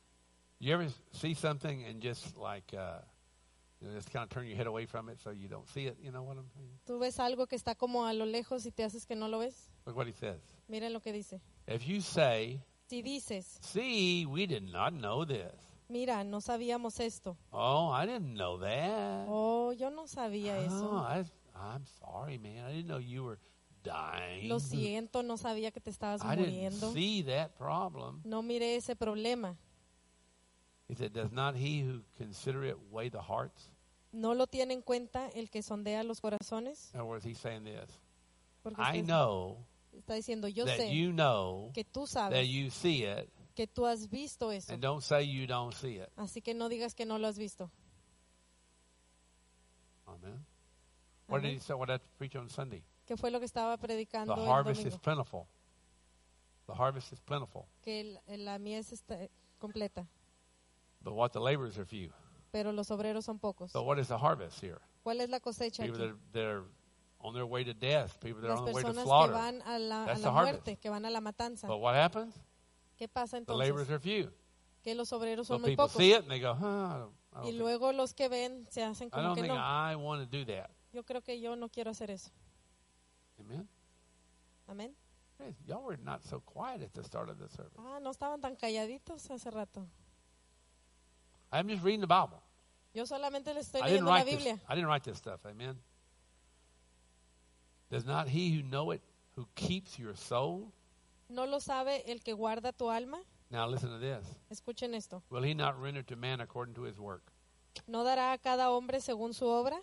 You ever see something and just like, just kind of turn your head away from it so you don't see it? You know what I'm saying? Tú ves algo que está como a lo lejos y te haces que no lo ves. Look what he says. Miren lo que dice. If you say, Si dices, see, we did not know this. mira, no sabíamos esto. Oh, I didn't know that. Oh, yo no sabía Oh, eso. I'm sorry, man. I didn't know you were dying. Lo siento, no sabía que te estabas I muriendo. didn't see that problem. No miré ese problema. He said, does not he who consider it weigh the hearts? ¿No lo tiene en cuenta el que sondea los corazones? In other words, he's saying this. Porque I know está diciendo, yo that sé you know que tú that sabes you see it, que tú has visto eso. and don't say you don't see it. Así que no digas que no lo has visto. Amen. What did Amén. he say? What did I preach on Sunday? ¿Qué fue lo que estaba predicando The el harvest is domingo? plentiful. The harvest is plentiful. Que la mies está completa, But what the laborers are few. pero los obreros son pocos. So what is the harvest here? ¿Cuál es la cosecha People aquí? that are on their way to death. People that are Las on their way to personas que slaughter. van a la That's the muerte, harvest. que van a la matanza. But what happens? ¿Qué pasa The laborers entonces? are few. Que los obreros So son muy people pocos. see it and they go, I Y don't luego los que ven se hacen I como don't que think no. I want to do that. Yo creo que yo no quiero hacer eso. Amen. Amén. Hey, y'all were not so quiet at the start of the service. Ah, no estaban tan calladitos hace rato. I'm just reading the Bible. Yo solamente les estoy I didn't leyendo la write this. Biblia. I didn't write this stuff. Amen. Does not he who know it, who keeps your soul? ¿No lo sabe el que guarda tu alma? Now listen to this. Escuchen esto. Will he not render to man according to his work? ¿No dará a cada hombre según su obra?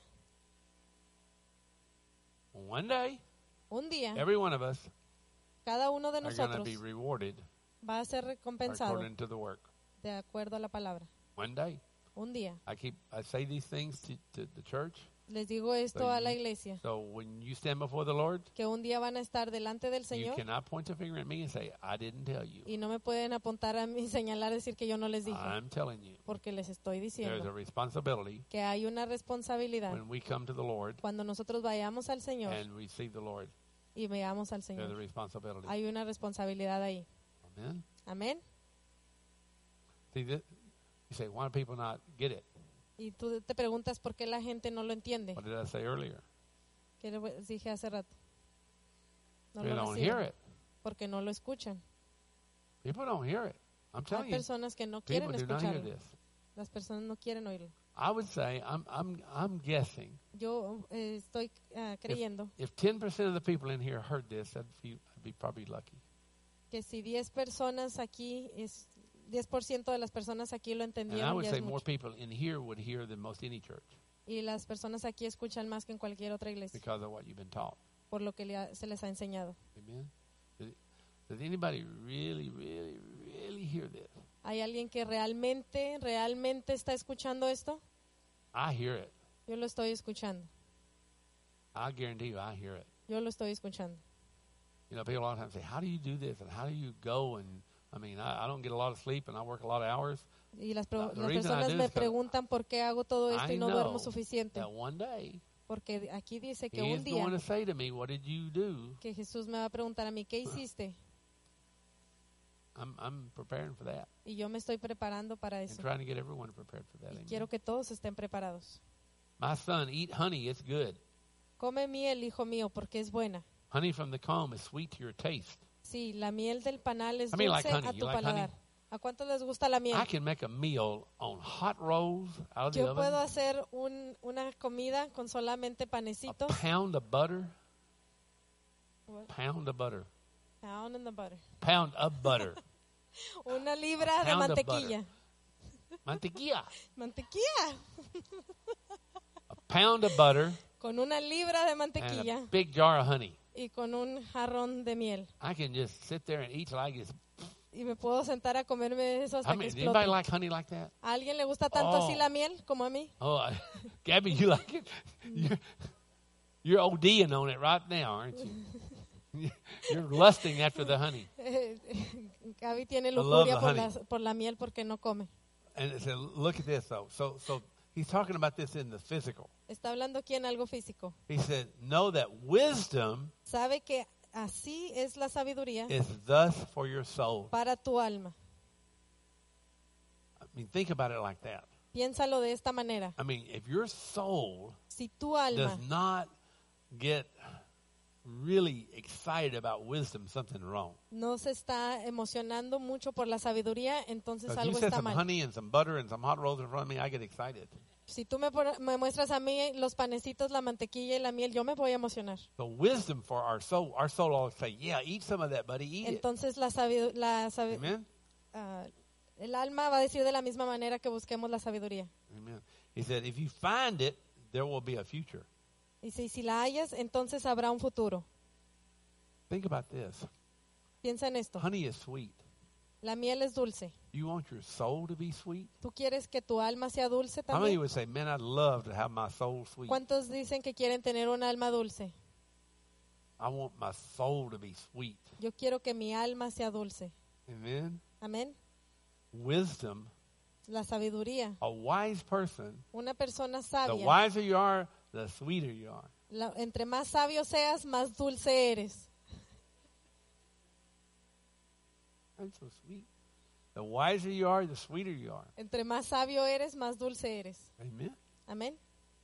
One day, Un día, every one of us cada uno de are going to nosotros be rewarded va a ser recompensado according to the work. de acuerdo a la palabra. One day. Un día. I say these things to the church. Les digo esto So a la you- iglesia, So when you stand before the Lord, que un día van a estar delante del you Señor cannot point a finger at me and say, I didn't tell you. y no me pueden apuntar a mí, señalar, decir que yo no les dije, I'm telling you. porque les estoy There's a diciendo responsibility que hay una responsabilidad when we come to the Lord cuando nosotros vayamos al Señor and receive the Lord. y veamos al There's a Señor. responsibility. Hay una responsabilidad ahí. Amen. Amén. See, you say, why do people not get it? Y tú te preguntas por qué la gente no lo entiende. What did I say earlier? ¿Qué les dije hace rato? No They lo don't reciben, hear it. porque no lo escuchan. People don't hear it. I'm Hay telling you, personas que no people quieren do not hear escucharlo. this. Las personas no quieren oírlo. I would say, I'm guessing, Yo estoy creyendo if 10% of the people in here heard this, I'd be probably lucky. que si 10 personas aquí, 10% de las personas aquí lo And I entendieron, would ya say es more mucho. people in here would hear than most any church Y las personas aquí escuchan más que en cualquier otra iglesia, because of what you've been taught. por lo que se les ha enseñado. Amen. Does anybody really, really, really hear this? ¿Hay alguien que realmente está escuchando esto? I hear it. Yo lo estoy escuchando. I guarantee you, I hear it. Yo lo estoy escuchando. You know, people all the time say, how do you do this? And how do you go? And I mean, I don't get a lot of sleep and I work a lot of hours. Y las The reason I personas do me is 'cause preguntan por qué hago todo esto I y no know duermo suficiente. that one day, Porque aquí dice que He un is going to día say to me, what did you do? que Jesús me va a preguntar a mí, ¿qué hiciste? I'm preparing for that. Y yo me estoy preparando para And eso. trying to get everyone prepared for that. Y Amen. quiero que todos estén preparados. My son, eat honey. It's good. Come miel, hijo mío, porque es buena. Honey from the comb is sweet to your taste. Sí, la miel del panal es I mean, dulce like honey. a You tu like paladar. ¿A cuántos les gusta la miel? I can make a meal on hot rolls out of the Yo puedo oven. hacer una comida con solamente A panecitos. pound of butter. What? Pound of butter. Pound in the butter. Pound of butter. Una libra de Pound of mantequilla. Mantequilla. Mantequilla. A pound of butter Con una libra de and mantequilla a big jar of honey. y con un jarrón de miel. I can just sit there and eat till I get. Y me puedo sentar a comerme eso hasta I que mean, explote. anybody like honey like that? ¿A alguien le gusta tanto Oh. así la miel como a mí? Oh, Gabby, you like it? You're ODing on it right now, aren't you? You're lusting after the honey. Gaby tiene love lujuria the honey. por la miel porque no come. And it said, look at this though. So he's talking about this in the physical. Está hablando aquí en algo físico. He said, know that wisdom Sabe que así es la sabiduría is thus for your soul. para tu alma. I mean, think about it like that. Piénsalo de esta manera. I mean, if your soul Si tu alma does not get really excited about wisdom, something's wrong. no se está emocionando mucho por la sabiduría, entonces If you algo set está some mal. honey and some butter and some hot rolls in front of me, I get excited. Si tú me muestras a mí los panecitos, la mantequilla y la miel, yo me voy a emocionar. So wisdom for our soul will say, yeah, eat some of that, buddy, eat it. Entonces Amen? el alma va a decir de la misma manera que busquemos la sabiduría. Amen. He said, if you find it, there will be a future. Y si la hallas, entonces habrá un futuro. Think about this. Piensa en esto. Honey is sweet. La miel es dulce. You want your soul to be sweet? ¿Tú quieres que tu alma sea dulce How many también? would say, man, I'd love to have my soul sweet? ¿Cuántos dicen que quieren tener un alma dulce? I want my soul to be sweet. Yo quiero que mi alma sea dulce. Amen? Amén. Wisdom, La sabiduría. a wise person, Una persona the sabia. wiser you are, the sweeter you are. Entre más sabio seas, más dulce eres. That's so sweet. The wiser you are, the sweeter you are. Entre más sabio eres, más dulce eres. Amen? Amén.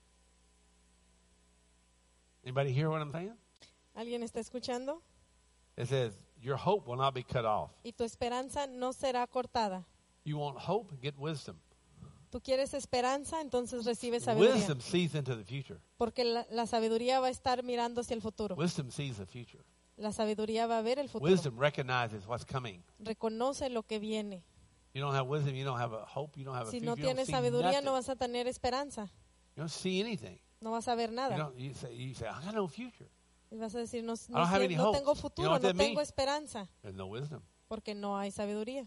Anybody hear what I'm saying? ¿Alguien está escuchando? It says, your hope will not be cut off. Y tu esperanza no será cortada. You want hope? Get wisdom. Tú quieres esperanza, entonces recibe sabiduría. Wisdom sees into the future. Porque la sabiduría va a estar mirando hacia el futuro. Wisdom sees the future. La sabiduría va a ver el futuro. Wisdom recognizes what's coming. Reconoce lo que viene. You don't have wisdom, you don't have a hope, you don't have a Si future. no You don't tienes see sabiduría, nothing. no vas a tener esperanza. You don't see anything. No vas a ver nada. You say, I got no future. Y vas a decir, no don't have any hope. tengo You know futuro, what no that tengo means? esperanza. There's no wisdom. Porque no hay sabiduría.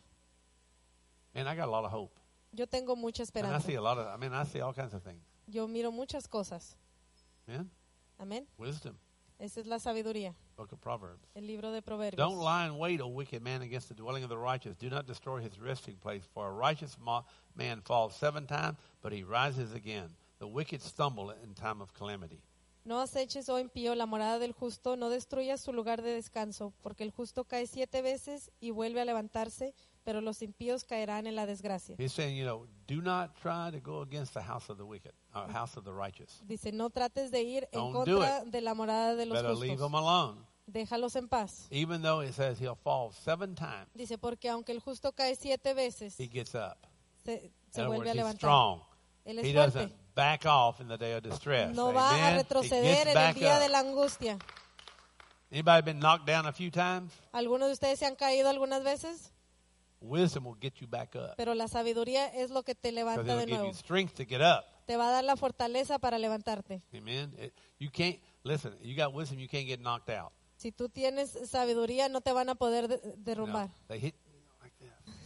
And I got a lot of hope. Yo tengo mucha And I esperanza. see I see all kinds of things. Yo miro muchas cosas. Amen? Amén. Wisdom. Esa es la sabiduría. Book of Proverbs. El libro de Proverbios. Don't lie in wait, O wicked man, against the dwelling of the righteous. Do not destroy his resting place. For a righteous man falls 7 times, but he rises again. The wicked stumble in time of calamity. No aceches, oh impío, la morada del justo, no destruyas su lugar de descanso, porque el justo cae 7 veces y vuelve a levantarse, pero los impíos caerán en la desgracia. He's saying, do not try to go against the house of the wicked, house of the righteous. Dice, no trates de ir en Don't do contra de la morada de los Better leave justos. him alone. Déjalos en paz. Even though it says he'll fall 7 times, Dice, porque aunque el justo cae 7 veces, he gets up. se In other vuelve words, a he's levantar. strong. Él He es doesn't fuerte. back off in the day of distress. No va a Amen? He retroceder gets en el back día up. de la angustia. Anybody been knocked down a few times? ¿Algunos de ustedes se han caído algunas veces? Wisdom will get you back up. Pero la sabiduría es lo que te Because levanta it'll de give nuevo. you strength to get up. Te va a dar la fortaleza para levantarte. Amen? You can't, listen, you got wisdom, you can't get knocked out. Si tú tienes sabiduría, no te van a poder derrumbar. No, they hit you like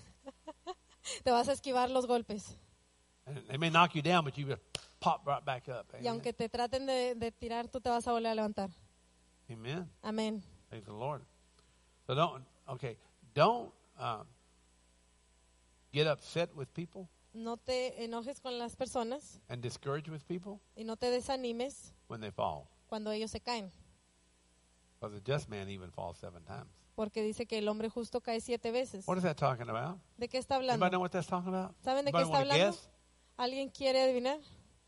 this. Te vas a esquivar los golpes. And they may knock you down, but you just pop right back up. Y aunque te traten de tirar, tú te vas a volver a levantar. Amen. Amén. Praise the Lord. So don't get upset with people No te enojes con las personas and discouraged with people y no te desanimes when they fall. cuando ellos se caen. Because the just man even falls 7 times. Porque dice que el hombre justo cae 7 veces. What is that talking about? ¿De qué está Anybody know hablando? what that's talking about? ¿Saben de qué Anybody está wanna hablando? guess? ¿Alguien quiere adivinar?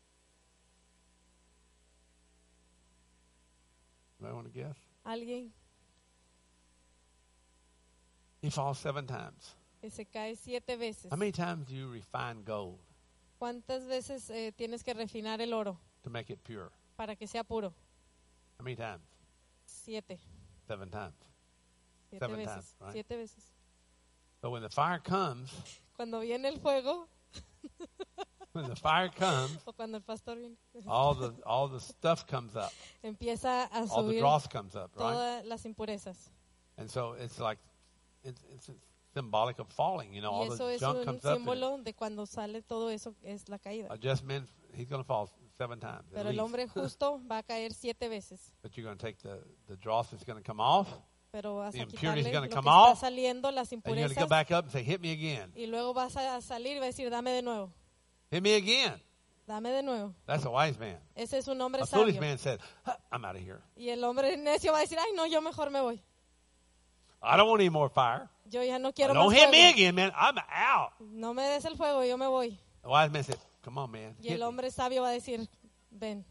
Anybody want to guess? ¿Alguien He falls 7 times. que se cae 7 veces? How many times do you refine gold ¿Cuántas veces tienes que refinar el oro to make it pure? para que sea puro? How many times? 7. 7 times. 7 7 veces. times, right? 7 veces. But when the fire comes, Cuando viene el fuego when the fire comes, o cuando el pastor viene, all the stuff comes up. empieza a All the subir dross comes up, right? todas las impurezas. And so it's like it's symbolic of falling, Y all eso the es junk un comes up. And símbolo de cuando sale todo eso, es la caída. a just man, he's going to fall 7 times. at Pero el least. hombre justo va a caer 7 veces. But you're going to take the dross that's going to come off, Pero vas The a impurity's quitarle gonna lo que come está off, saliendo, las and you're going to go impurezas. back up and say, hit me again. Y luego vas a salir y va a decir, dame de nuevo, Hit me again. dame de nuevo. That's a wise man. Ese es un hombre A foolish sabio. man said, I'm out of here. Y el hombre necio va a decir, ay no, yo mejor me voy. I don't want any more fire. Yo ya no quiero Don't más hit me fuego. again, man. I'm out. No me des el fuego, yo me voy. The wise man said, come on, man. Y el hombre sabio va a decir, ven.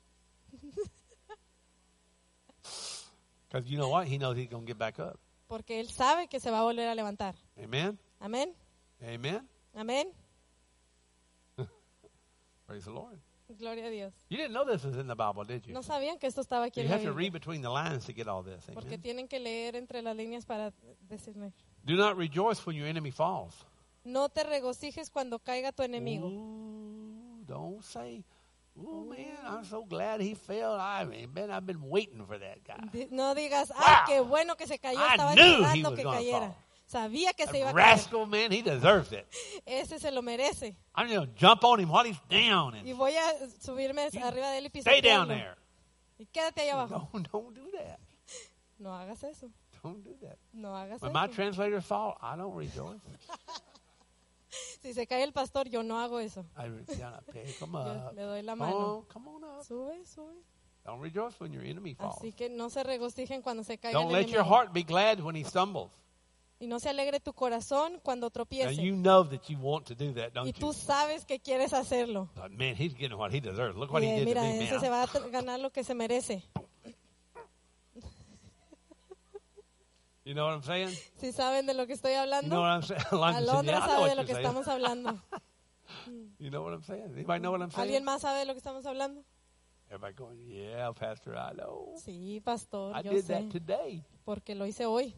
Because you know what? He knows he's going to get back up. Porque él sabe que se va a volver a levantar. Amen? Amén. Amen? Amén. Praise the Lord. Gloria a Dios. You didn't know this was in the Bible, did you? No sabían que esto estaba aquí You en la have to Biblia. read between the lines to get all this. Porque Amen? tienen que leer entre las líneas para decirme. Do not rejoice when your enemy falls. No te regocijes cuando caiga tu enemigo. Ooh, don't say, "Oh man, I'm so glad he fell. I've been waiting for that guy." No digas, Wow. ay, qué bueno que se cayó, I estaba knew he esperando was que gonna cayera. fall. Sabía que se iba That a caer. rascal, man, he deserves it. Ese se lo merece. I'm going to jump on him while he's down Y and voy a subirme arriba de él y stay down pisotearlo. there. Y quédate ahí abajo. No, don't do that. No hagas eso. Don't do that. No hagas When my eso. translators fall, I don't rejoice. Si se cae el pastor, yo no hago eso. I pick him Yo up. le doy la mano. Come on up. Sube, sube. Don't rejoice when your enemy falls. Así que no se regocijen cuando se caiga Don't el let your enemigo. heart be glad when he stumbles. Y no se alegre tu corazón cuando Now tropiece. you know that you want to do that, Y don't tú you? sabes que quieres hacerlo. But man, he's getting what he deserves. Look what Y, he did to mira, me, ese se man. va a ganar lo que se merece. You know what I'm saying? ¿Sí saben de lo que estoy You know hablando? what I'm saying? Alondra said, Alondra yeah, I know sabe what de lo you're que saying. estamos hablando. You know what I'm saying? Anybody know what I'm saying? ¿Alguien más sabe de lo que estamos hablando? Everybody going, yeah, Pastor, I know. Sí, pastor, I yo did sé. that today. Porque lo hice hoy.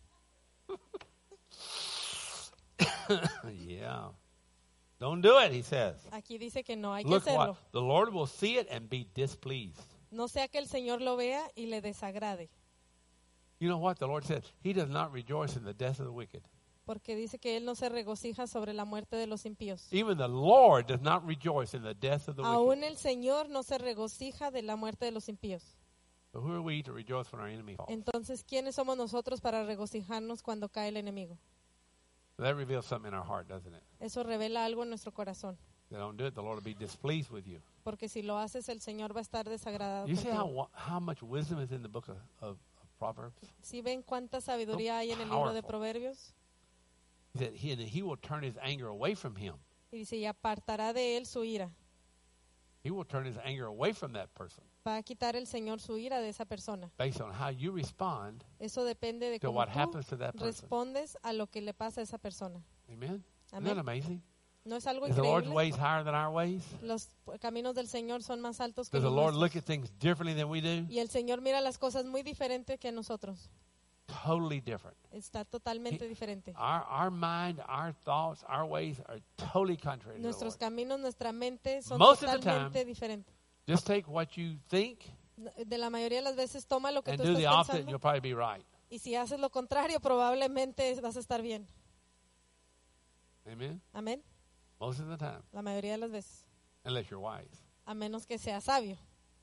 Yeah. Don't do it, he says. Aquí dice que no hay que Look hacerlo. what, the Lord will see it and be displeased. No sea que el Señor lo vea y le desagrade. You know what? The Lord said, he does not rejoice in the death of the wicked. Porque dice que Él no se regocija sobre la muerte de los impíos. Even the Lord does not rejoice in the death of the Aún wicked. el Señor no se regocija de la muerte de los impíos. So who are we to rejoice when our enemy falls? Entonces, ¿quiénes somos nosotros para regocijarnos cuando cae el enemigo? That reveals something in our heart, doesn't it? Eso revela algo en nuestro corazón. If you don't do it, the Lord will be displeased with you. Porque si lo haces, el Señor va a estar desagradado You see contigo. how much wisdom is in the book of Proverbs? ¿Sí ven cuánta sabiduría hay en el libro de powerful. Proverbios? That he will turn his anger away from him. Y dice, y apartará de él su ira. He will turn his anger away from that person Va a quitar el Señor su ira de esa persona. based on how you respond Eso depende de to cómo what tú happens to that person. respondes a lo que le pasa a esa persona. Amen? Isn't Amén. that amazing? ¿No es algo Is the Lord's increíble? ways higher than our ways? Los caminos del Señor son más altos que Does the los Lord nuestros. look at things differently than we do? Y el Señor mira las cosas muy diferente que nosotros. Totally different. Está totalmente diferente. Our mind, our thoughts, our ways are totally contrary to the Nuestros Lord. caminos, nuestra mente son Most of the totalmente time, diferentes. Just take what you think De la mayoría de las veces toma lo que and tú do the estás opposite, and you'll pensando probably be right. y si haces lo contrario probablemente vas a estar bien. Amen? Amén. Most of the time, La mayoría de las veces. unless you're wise. A menos que sea sabio.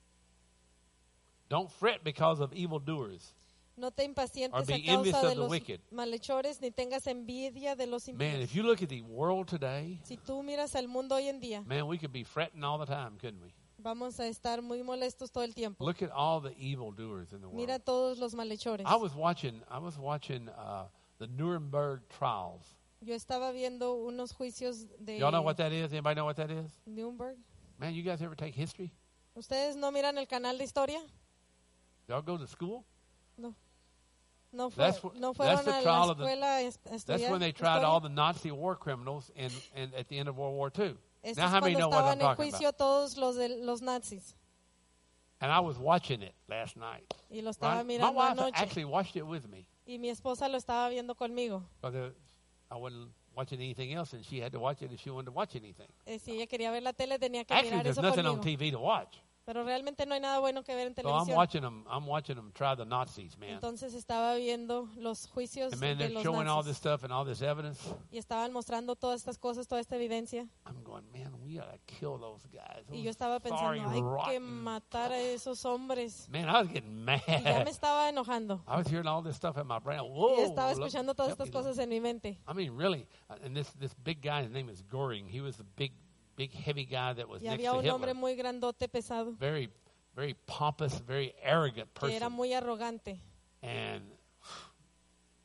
Don't fret because of evildoers. No te impacientes Or be a envious causa of de the los wicked. malhechores ni tengas envidia de los Man, impíos. if you look at the world today, Si tú miras al mundo hoy en día, man, we could be fretting all the time, couldn't we? vamos a estar muy molestos todo el tiempo. Look at all the evildoers in the world. Mira todos los malhechores. I was watching the Nuremberg trials. Yo estaba viendo unos juicios de Y'all know what that is? Anybody know what that is? Nuremberg. Man, you guys ever take history? ¿Ustedes no miran el canal de historia? Y'all go to school? No, That's fueron the a trial la of the- escuela a That's estudiar when they tried historia. all the Nazi war criminals and at the end of World War II. Eso Now, es how many cuando know what I'm estaban en talking juicio about? todos los de los nazis. And I was watching it last night. Y lo estaba Right? My mirando wife anoche. actually watched it with me Y mi esposa lo estaba viendo conmigo. because I wasn't watching anything else, and she had to watch it if she wanted to watch anything. Si ella quería ver la tele, tenía que Actually, mirar there's eso nothing on conmigo. TV to watch. Pero realmente no hay nada bueno que ver en So I'm televisión. watching them try the Nazis, man. Entonces estaba viendo los juicios And man, de they're los showing all this nazis. stuff and all this evidence. Y estaban mostrando todas estas cosas, toda esta evidencia. I'm going, man, we gotta kill those guys. Y Those yo estaba sorry, pensando, hay que rotten- matar a esos hombres. Man, I was getting mad. Y ya me estaba enojando. I was hearing all this stuff in my brain. Y Whoa! estaba look, escuchando todas help estas me, Lord. cosas en mi mente. I mean, really. And this big guy, his name is Goring. He was the big, heavy guy that was Y next había to un hombre Hitler. muy grandote, pesado, Very, very pompous, very arrogant que era person. muy arrogante. And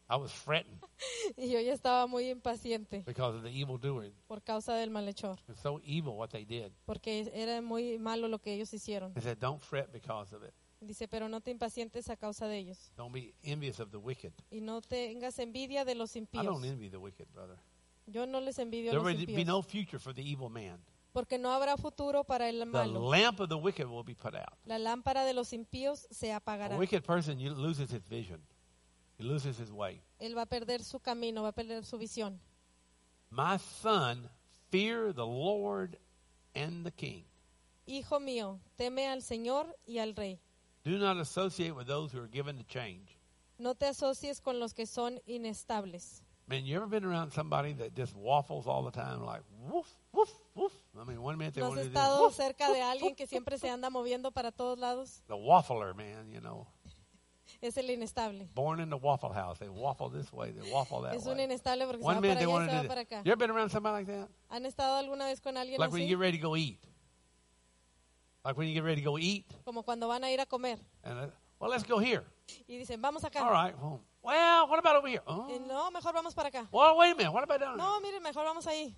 I was fretting Y yo ya estaba muy impaciente because of the evil doing. por causa del malhechor, It's so evil what they did. porque era muy malo lo que ellos hicieron. He said, don't fret because of it. Dice, pero no te impacientes a causa de ellos. Don't be envious of the wicked. Y no tengas envidia de los I impíos. don't envy the wicked, brother. Yo no les envidio a There los will be impíos. no future for the evil man. Porque no habrá futuro para el The malo. lamp of the wicked will be put out. La lámpara de los impíos se A apagará. wicked person loses his vision. He loses his way. Él va a perder su camino, va a perder su visión. My son, fear the Lord and the king. Hijo mío, teme al Señor y al Rey. Do not associate with those who are given to change. No te asocies con los que son inestables. Man, you ever been around somebody that just waffles all the time, like woof, woof, woof? I mean, one minute they ¿No want has to do estado this, woof, cerca de alguien que siempre se anda moviendo para todos lados? the waffler, man, you know. Es el inestable. Born in the Waffle House. They waffle this way, they waffle that Es un way. inestable porque se One va minute para they allá y want se to va do para this. acá. You ever been around somebody like that? ¿Han estado alguna vez con alguien Like when you así? get ready to go eat. Like when you get ready to go eat. Como cuando van a ir a comer. And well, let's go here. Y dicen, vamos acá. All right. Well, what about over here? Oh. Y no, mejor vamos para acá. Well, wait a minute. What about down there? No, miren, mejor vamos ahí.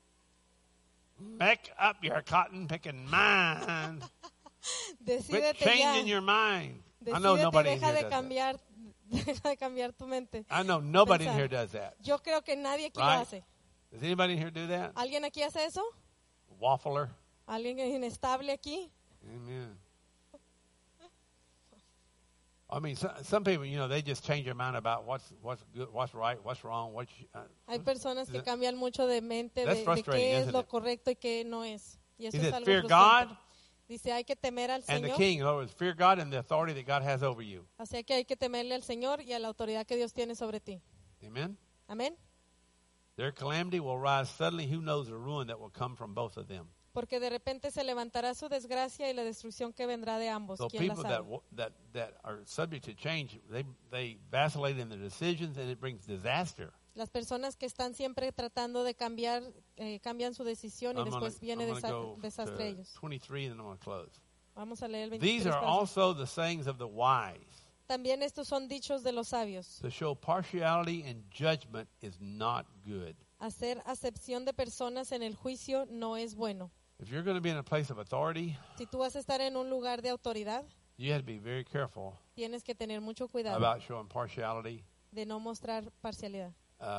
Make up your cotton picking mind. Quit Decídete changing ya. your mind. I know Decídete, nobody in deja here de does that. cambiar, deja de cambiar tu mente. I know nobody in Pensar. here does that. Yo creo que nadie aquí lo Right? hace. Does anybody in here do that? ¿Alguien aquí hace eso? Waffler. ¿Alguien inestable aquí? Amen. I mean, some people, you know, they just change their mind about what's good, what's right, what's wrong, Hay personas que That- cambian mucho de mente That's de frustrating, qué es isn't lo it? correcto y qué no es. Y eso He es says, algo fear frustrante. God Dice, hay que temer al and the Señor. king. In other words, fear God and the authority that God has over you. Así que hay que temerle al Señor y a la autoridad que Dios tiene sobre ti. Amen. Amén. Their calamity will rise suddenly. Who knows the ruin that will come from both of them? Porque de repente se levantará su desgracia y la destrucción que vendrá de ambos. So ¿Quién la people that, sabe? that are subject to change, they vacillate in their decisions, and it brings disaster. Las personas que están siempre tratando de cambiar, cambian su decisión y I'm gonna después viene go desastre a to ellos. 23 and then I'm going to close. Vamos a leer el These 23. are para- also the sayings of the wise. También estos son dichos de los sabios. To show partiality in judgment is not good. Hacer acepción de personas en el juicio no es bueno. If you're going to be in a place of authority, Si tú vas a estar en un lugar de autoridad, you have to be very careful tienes que tener mucho cuidado about showing partiality. de no mostrar parcialidad.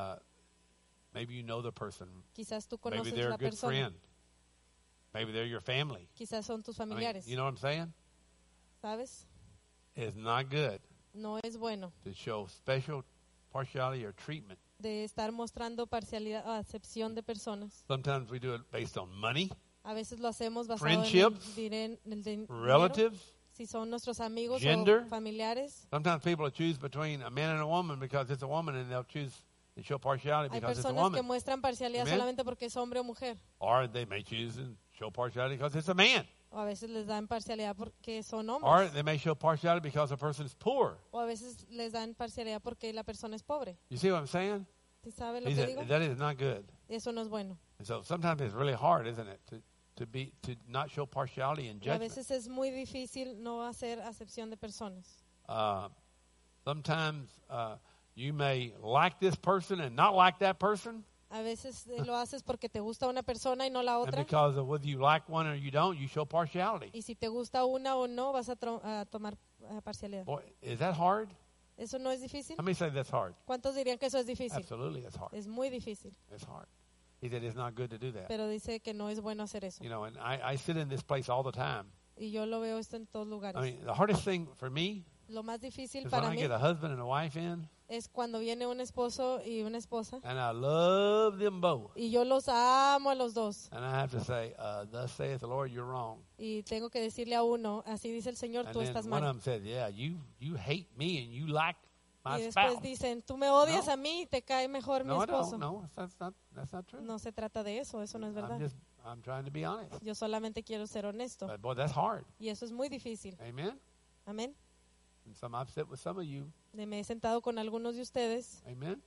Maybe you know the person. Quizás tú Maybe conoces they're a la good persona. friend. Maybe they're your family. Quizás son tus I mean, familiares. you know what I'm saying? ¿Sabes? It's not good No es bueno to show special partiality or treatment. de estar mostrando parcialidad o acepción de personas. Sometimes we do it based on money, A veces lo hacemos basado Friendships, en el dinero, relatives. si son nuestros amigos Gender. o familiares. Sometimes people will choose between a man and a woman because it's a woman, and they'll choose to show partiality Hay because it's a personas que woman. muestran parcialidad Amen. solamente porque es hombre o mujer. Or they may choose to show partiality because it's a man. O a veces les dan parcialidad porque son Or hombres. they may show partiality because a person is poor. O a veces les dan parcialidad porque la persona es pobre. You see what I'm saying? ¿Sí sabe lo He que said, digo? that is not good. Eso no es bueno. And so sometimes it's really hard, isn't it, to not show partiality in Y a judgment. veces es muy difícil no hacer acepción de personas. Sometimes you may like this person and not like that person. A veces lo haces porque te gusta una persona y no la And otra. because of whether you like one or you don't, you show partiality. Y si te gusta una o no, vas a tomar parcialidad. Boy, is that hard? ¿Eso no es difícil? How many say that's hard? ¿Cuántos dirían que eso es difícil? Absolutely, it's hard. Es muy difícil. It's hard. He said it's not good to do that. Pero dice que no es bueno hacer eso. You know, and I sit in this place all the time. Y yo lo veo esto en todos lugares. I mean, the hardest thing for me Lo más difícil is when para I mí get a husband and a wife in, es cuando viene un esposo y una esposa. and I love them both. Y yo los amo a los dos. And I have to say, thus saith the Lord, you're wrong. Y tengo que decirle a uno, así dice el Señor, And tú then estás one of mal. them said, yeah, you hate me and you like my Y después spouse. dicen, tú me odias No. a mí y te cae mejor mi No, I esposo. don't. No, that's not true. No se trata de eso, eso no es verdad. I'm trying to be honest. Yo solamente quiero ser honesto. But boy, that's hard. Y eso es muy difícil. Amen. Amén. And I've sit with some of you. Me he sentado con algunos de ustedes. Amen.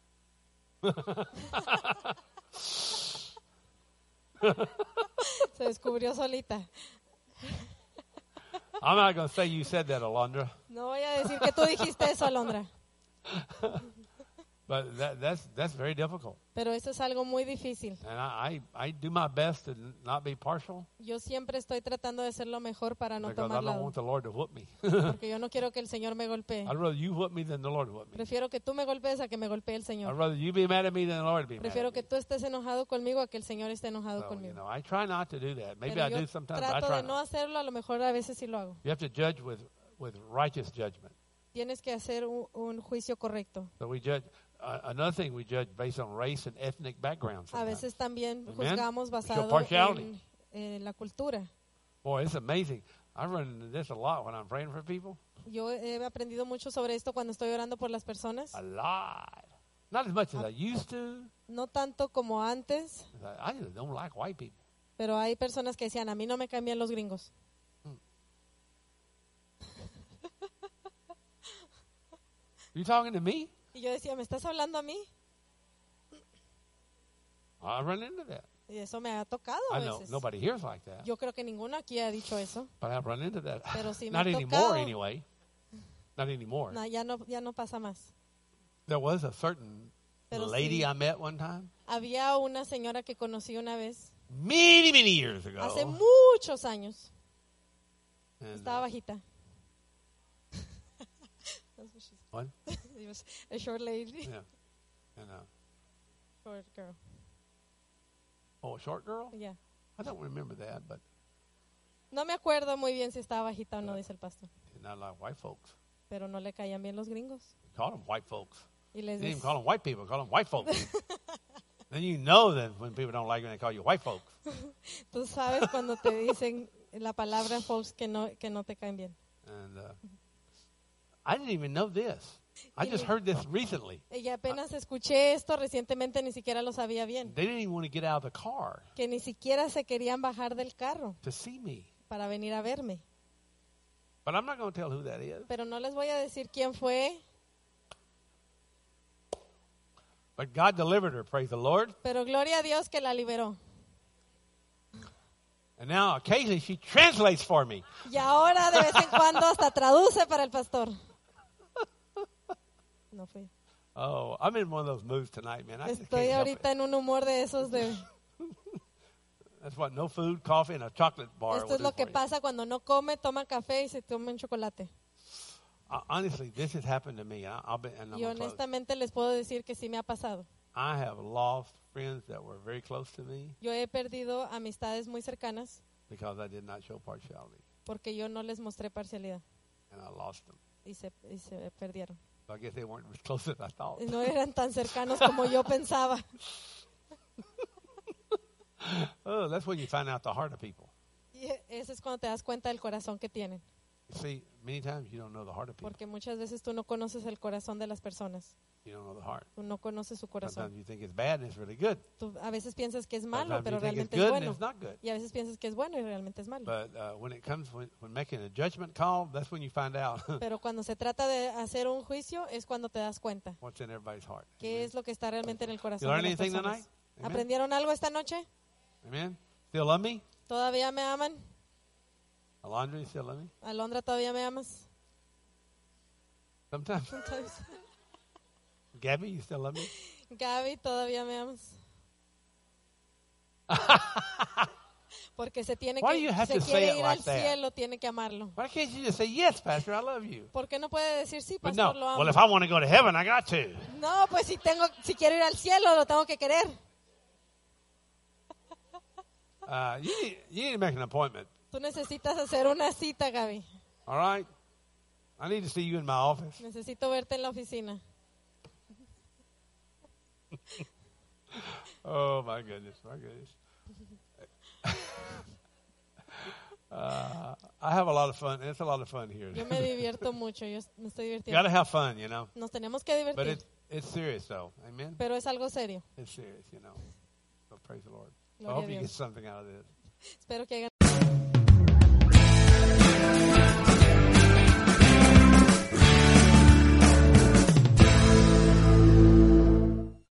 Se descubrió solita. I'm not going to say you said that, Alondra. No voy a decir que tú dijiste eso, Alondra. But that's very difficult. Pero eso es algo muy difícil. And I do my best to not be partial Yo siempre estoy tratando de hacer lo mejor para no because I tomar don't lado. want the Lord to whoop me. Porque yo no quiero que el Señor me golpee. I'd rather you whoop me than the Lord whoop me. Prefiero que tú me golpees a que me golpee el I'd Señor. rather you be mad at me than the Lord be mad Prefiero at que me. tú estés enojado conmigo a que el Señor esté enojado So, conmigo. I try not to do that. Maybe Pero I yo do sometimes, but I trato try de no not. hacerlo, a lo mejor a veces sí lo hago. You have to judge with righteous judgment. Tienes que hacer un juicio correcto. So we judge. Another thing, we judge based on race and ethnic background A sometimes. veces también Amen. juzgamos We show basado partiality. en la cultura. Boy, it's amazing. I run into this a lot when I'm praying for people. Yo he aprendido mucho sobre esto cuando estoy orando por las personas. A lot. Not as much as I used to. No tanto como antes, I just don't like white people. pero hay personas que decían, a mí no me cambian los gringos. You talking to me? Y yo decía, ¿me estás hablando a mí? I run into that. Y eso me ha tocado a I know veces. nobody here's like that, Yo creo que ninguno aquí ha dicho eso. but I've run into that. Pero sí me Not ha anymore, tocado. anyway. Not anymore. No, ya no pasa más. There was a certain Pero lady sí. I met one time, Había una señora que conocí una vez, many years ago. hace muchos años. And, Estaba bajita. That's what she said. what? It was a short lady. Yeah. And, Short girl. a short girl? Yeah. I don't remember that, but No me acuerdo muy bien si estaba bajita o no, dice el pastor. not like white folks. Pero no le caían bien los gringos. Call them white folks. Y les They didn't even decía, call them white people. Call them white folks. Then you know that when people don't like you, they call you white folks. tú sabes cuando te dicen la palabra folks que no te caen bien. And I didn't even know this. I just heard this recently. Y apenas escuché esto recientemente, ni siquiera lo sabía bien. They didn't even want to get out of the car Que ni siquiera se querían bajar del carro to see me. para venir a verme. But I'm not going to tell who that is. Pero no les voy a decir quién fue, But God delivered her, praise the Lord. pero gloria a Dios que la liberó. And now occasionally she translates for me. Y ahora de vez en cuando hasta traduce para el pastor. No fui. Oh, I'm in one of those moods tonight, man. I just Estoy can't help it. ahorita en un humor de esos de... That's what, no food, coffee, and a chocolate bar. Esto will es do lo que for you. pasa cuando no come, toma café y se toma un chocolate. Honestly, this has happened to me. I'll be, and I'm Y gonna close. honestamente les puedo decir que sí me ha pasado. I have lost friends that were very close to me Yo he perdido amistades muy cercanas because I did not show partiality, porque yo no les mostré parcialidad and I lost them. y se perdieron. So I guess they weren't as close as I thought. Y no eran tan cercanos como yo pensaba. Oh, that's when you find out the heart of people. Y eso es cuando te das cuenta del corazón que tienen. You see, many times you don't know the heart of people. Porque muchas veces tú no conoces el corazón de las personas. You don't know the heart. Tú no conoces su Sometimes corazón. you think it's bad and it's really good. Tú a veces piensas que es malo, Sometimes pero you think it's realmente es good and bueno. it's not good. Y a veces piensas que es bueno y realmente es malo. But when it comes when making a judgment call, that's when you find out Pero cuando se trata de hacer un juicio es cuando te das cuenta what's in everybody's heart. qué es lo que está realmente en el corazón You de learn las anything personas. tonight? Amen. ¿Aprendieron algo esta noche? Amen. Still love me? ¿Todavía me aman? Alondra, you still love me? Alondra, ¿todavía me amas? Sometimes. Gabby, you still love me? Gaby, ¿todavía me amas? Porque se tiene Why do que you have se to say quiere it ir like al that? cielo, tiene que amarlo. Why can't you just say, yes, Pastor, I love you? ¿Por qué no puede decir sí, But no, pastor, lo amo? well, if I want to go to heaven, I got to. No, pues si quiero ir al cielo, lo tengo que querer. You need to make an appointment, Tú necesitas hacer una cita, Gaby. all right? I need to see you in my office. Necesito verte en la oficina. Oh, my goodness, my goodness. I have a lot of fun. It's a lot of fun here. Yo me divierto mucho, yo me estoy You got divirtiendo. to have fun, you know. Nos tenemos que But divertir, it's serious, though. Amen? pero es algo serio. It's serious, you know. So praise the Lord. I Gloria hope a you get Dios. something out of this. Espero que hagan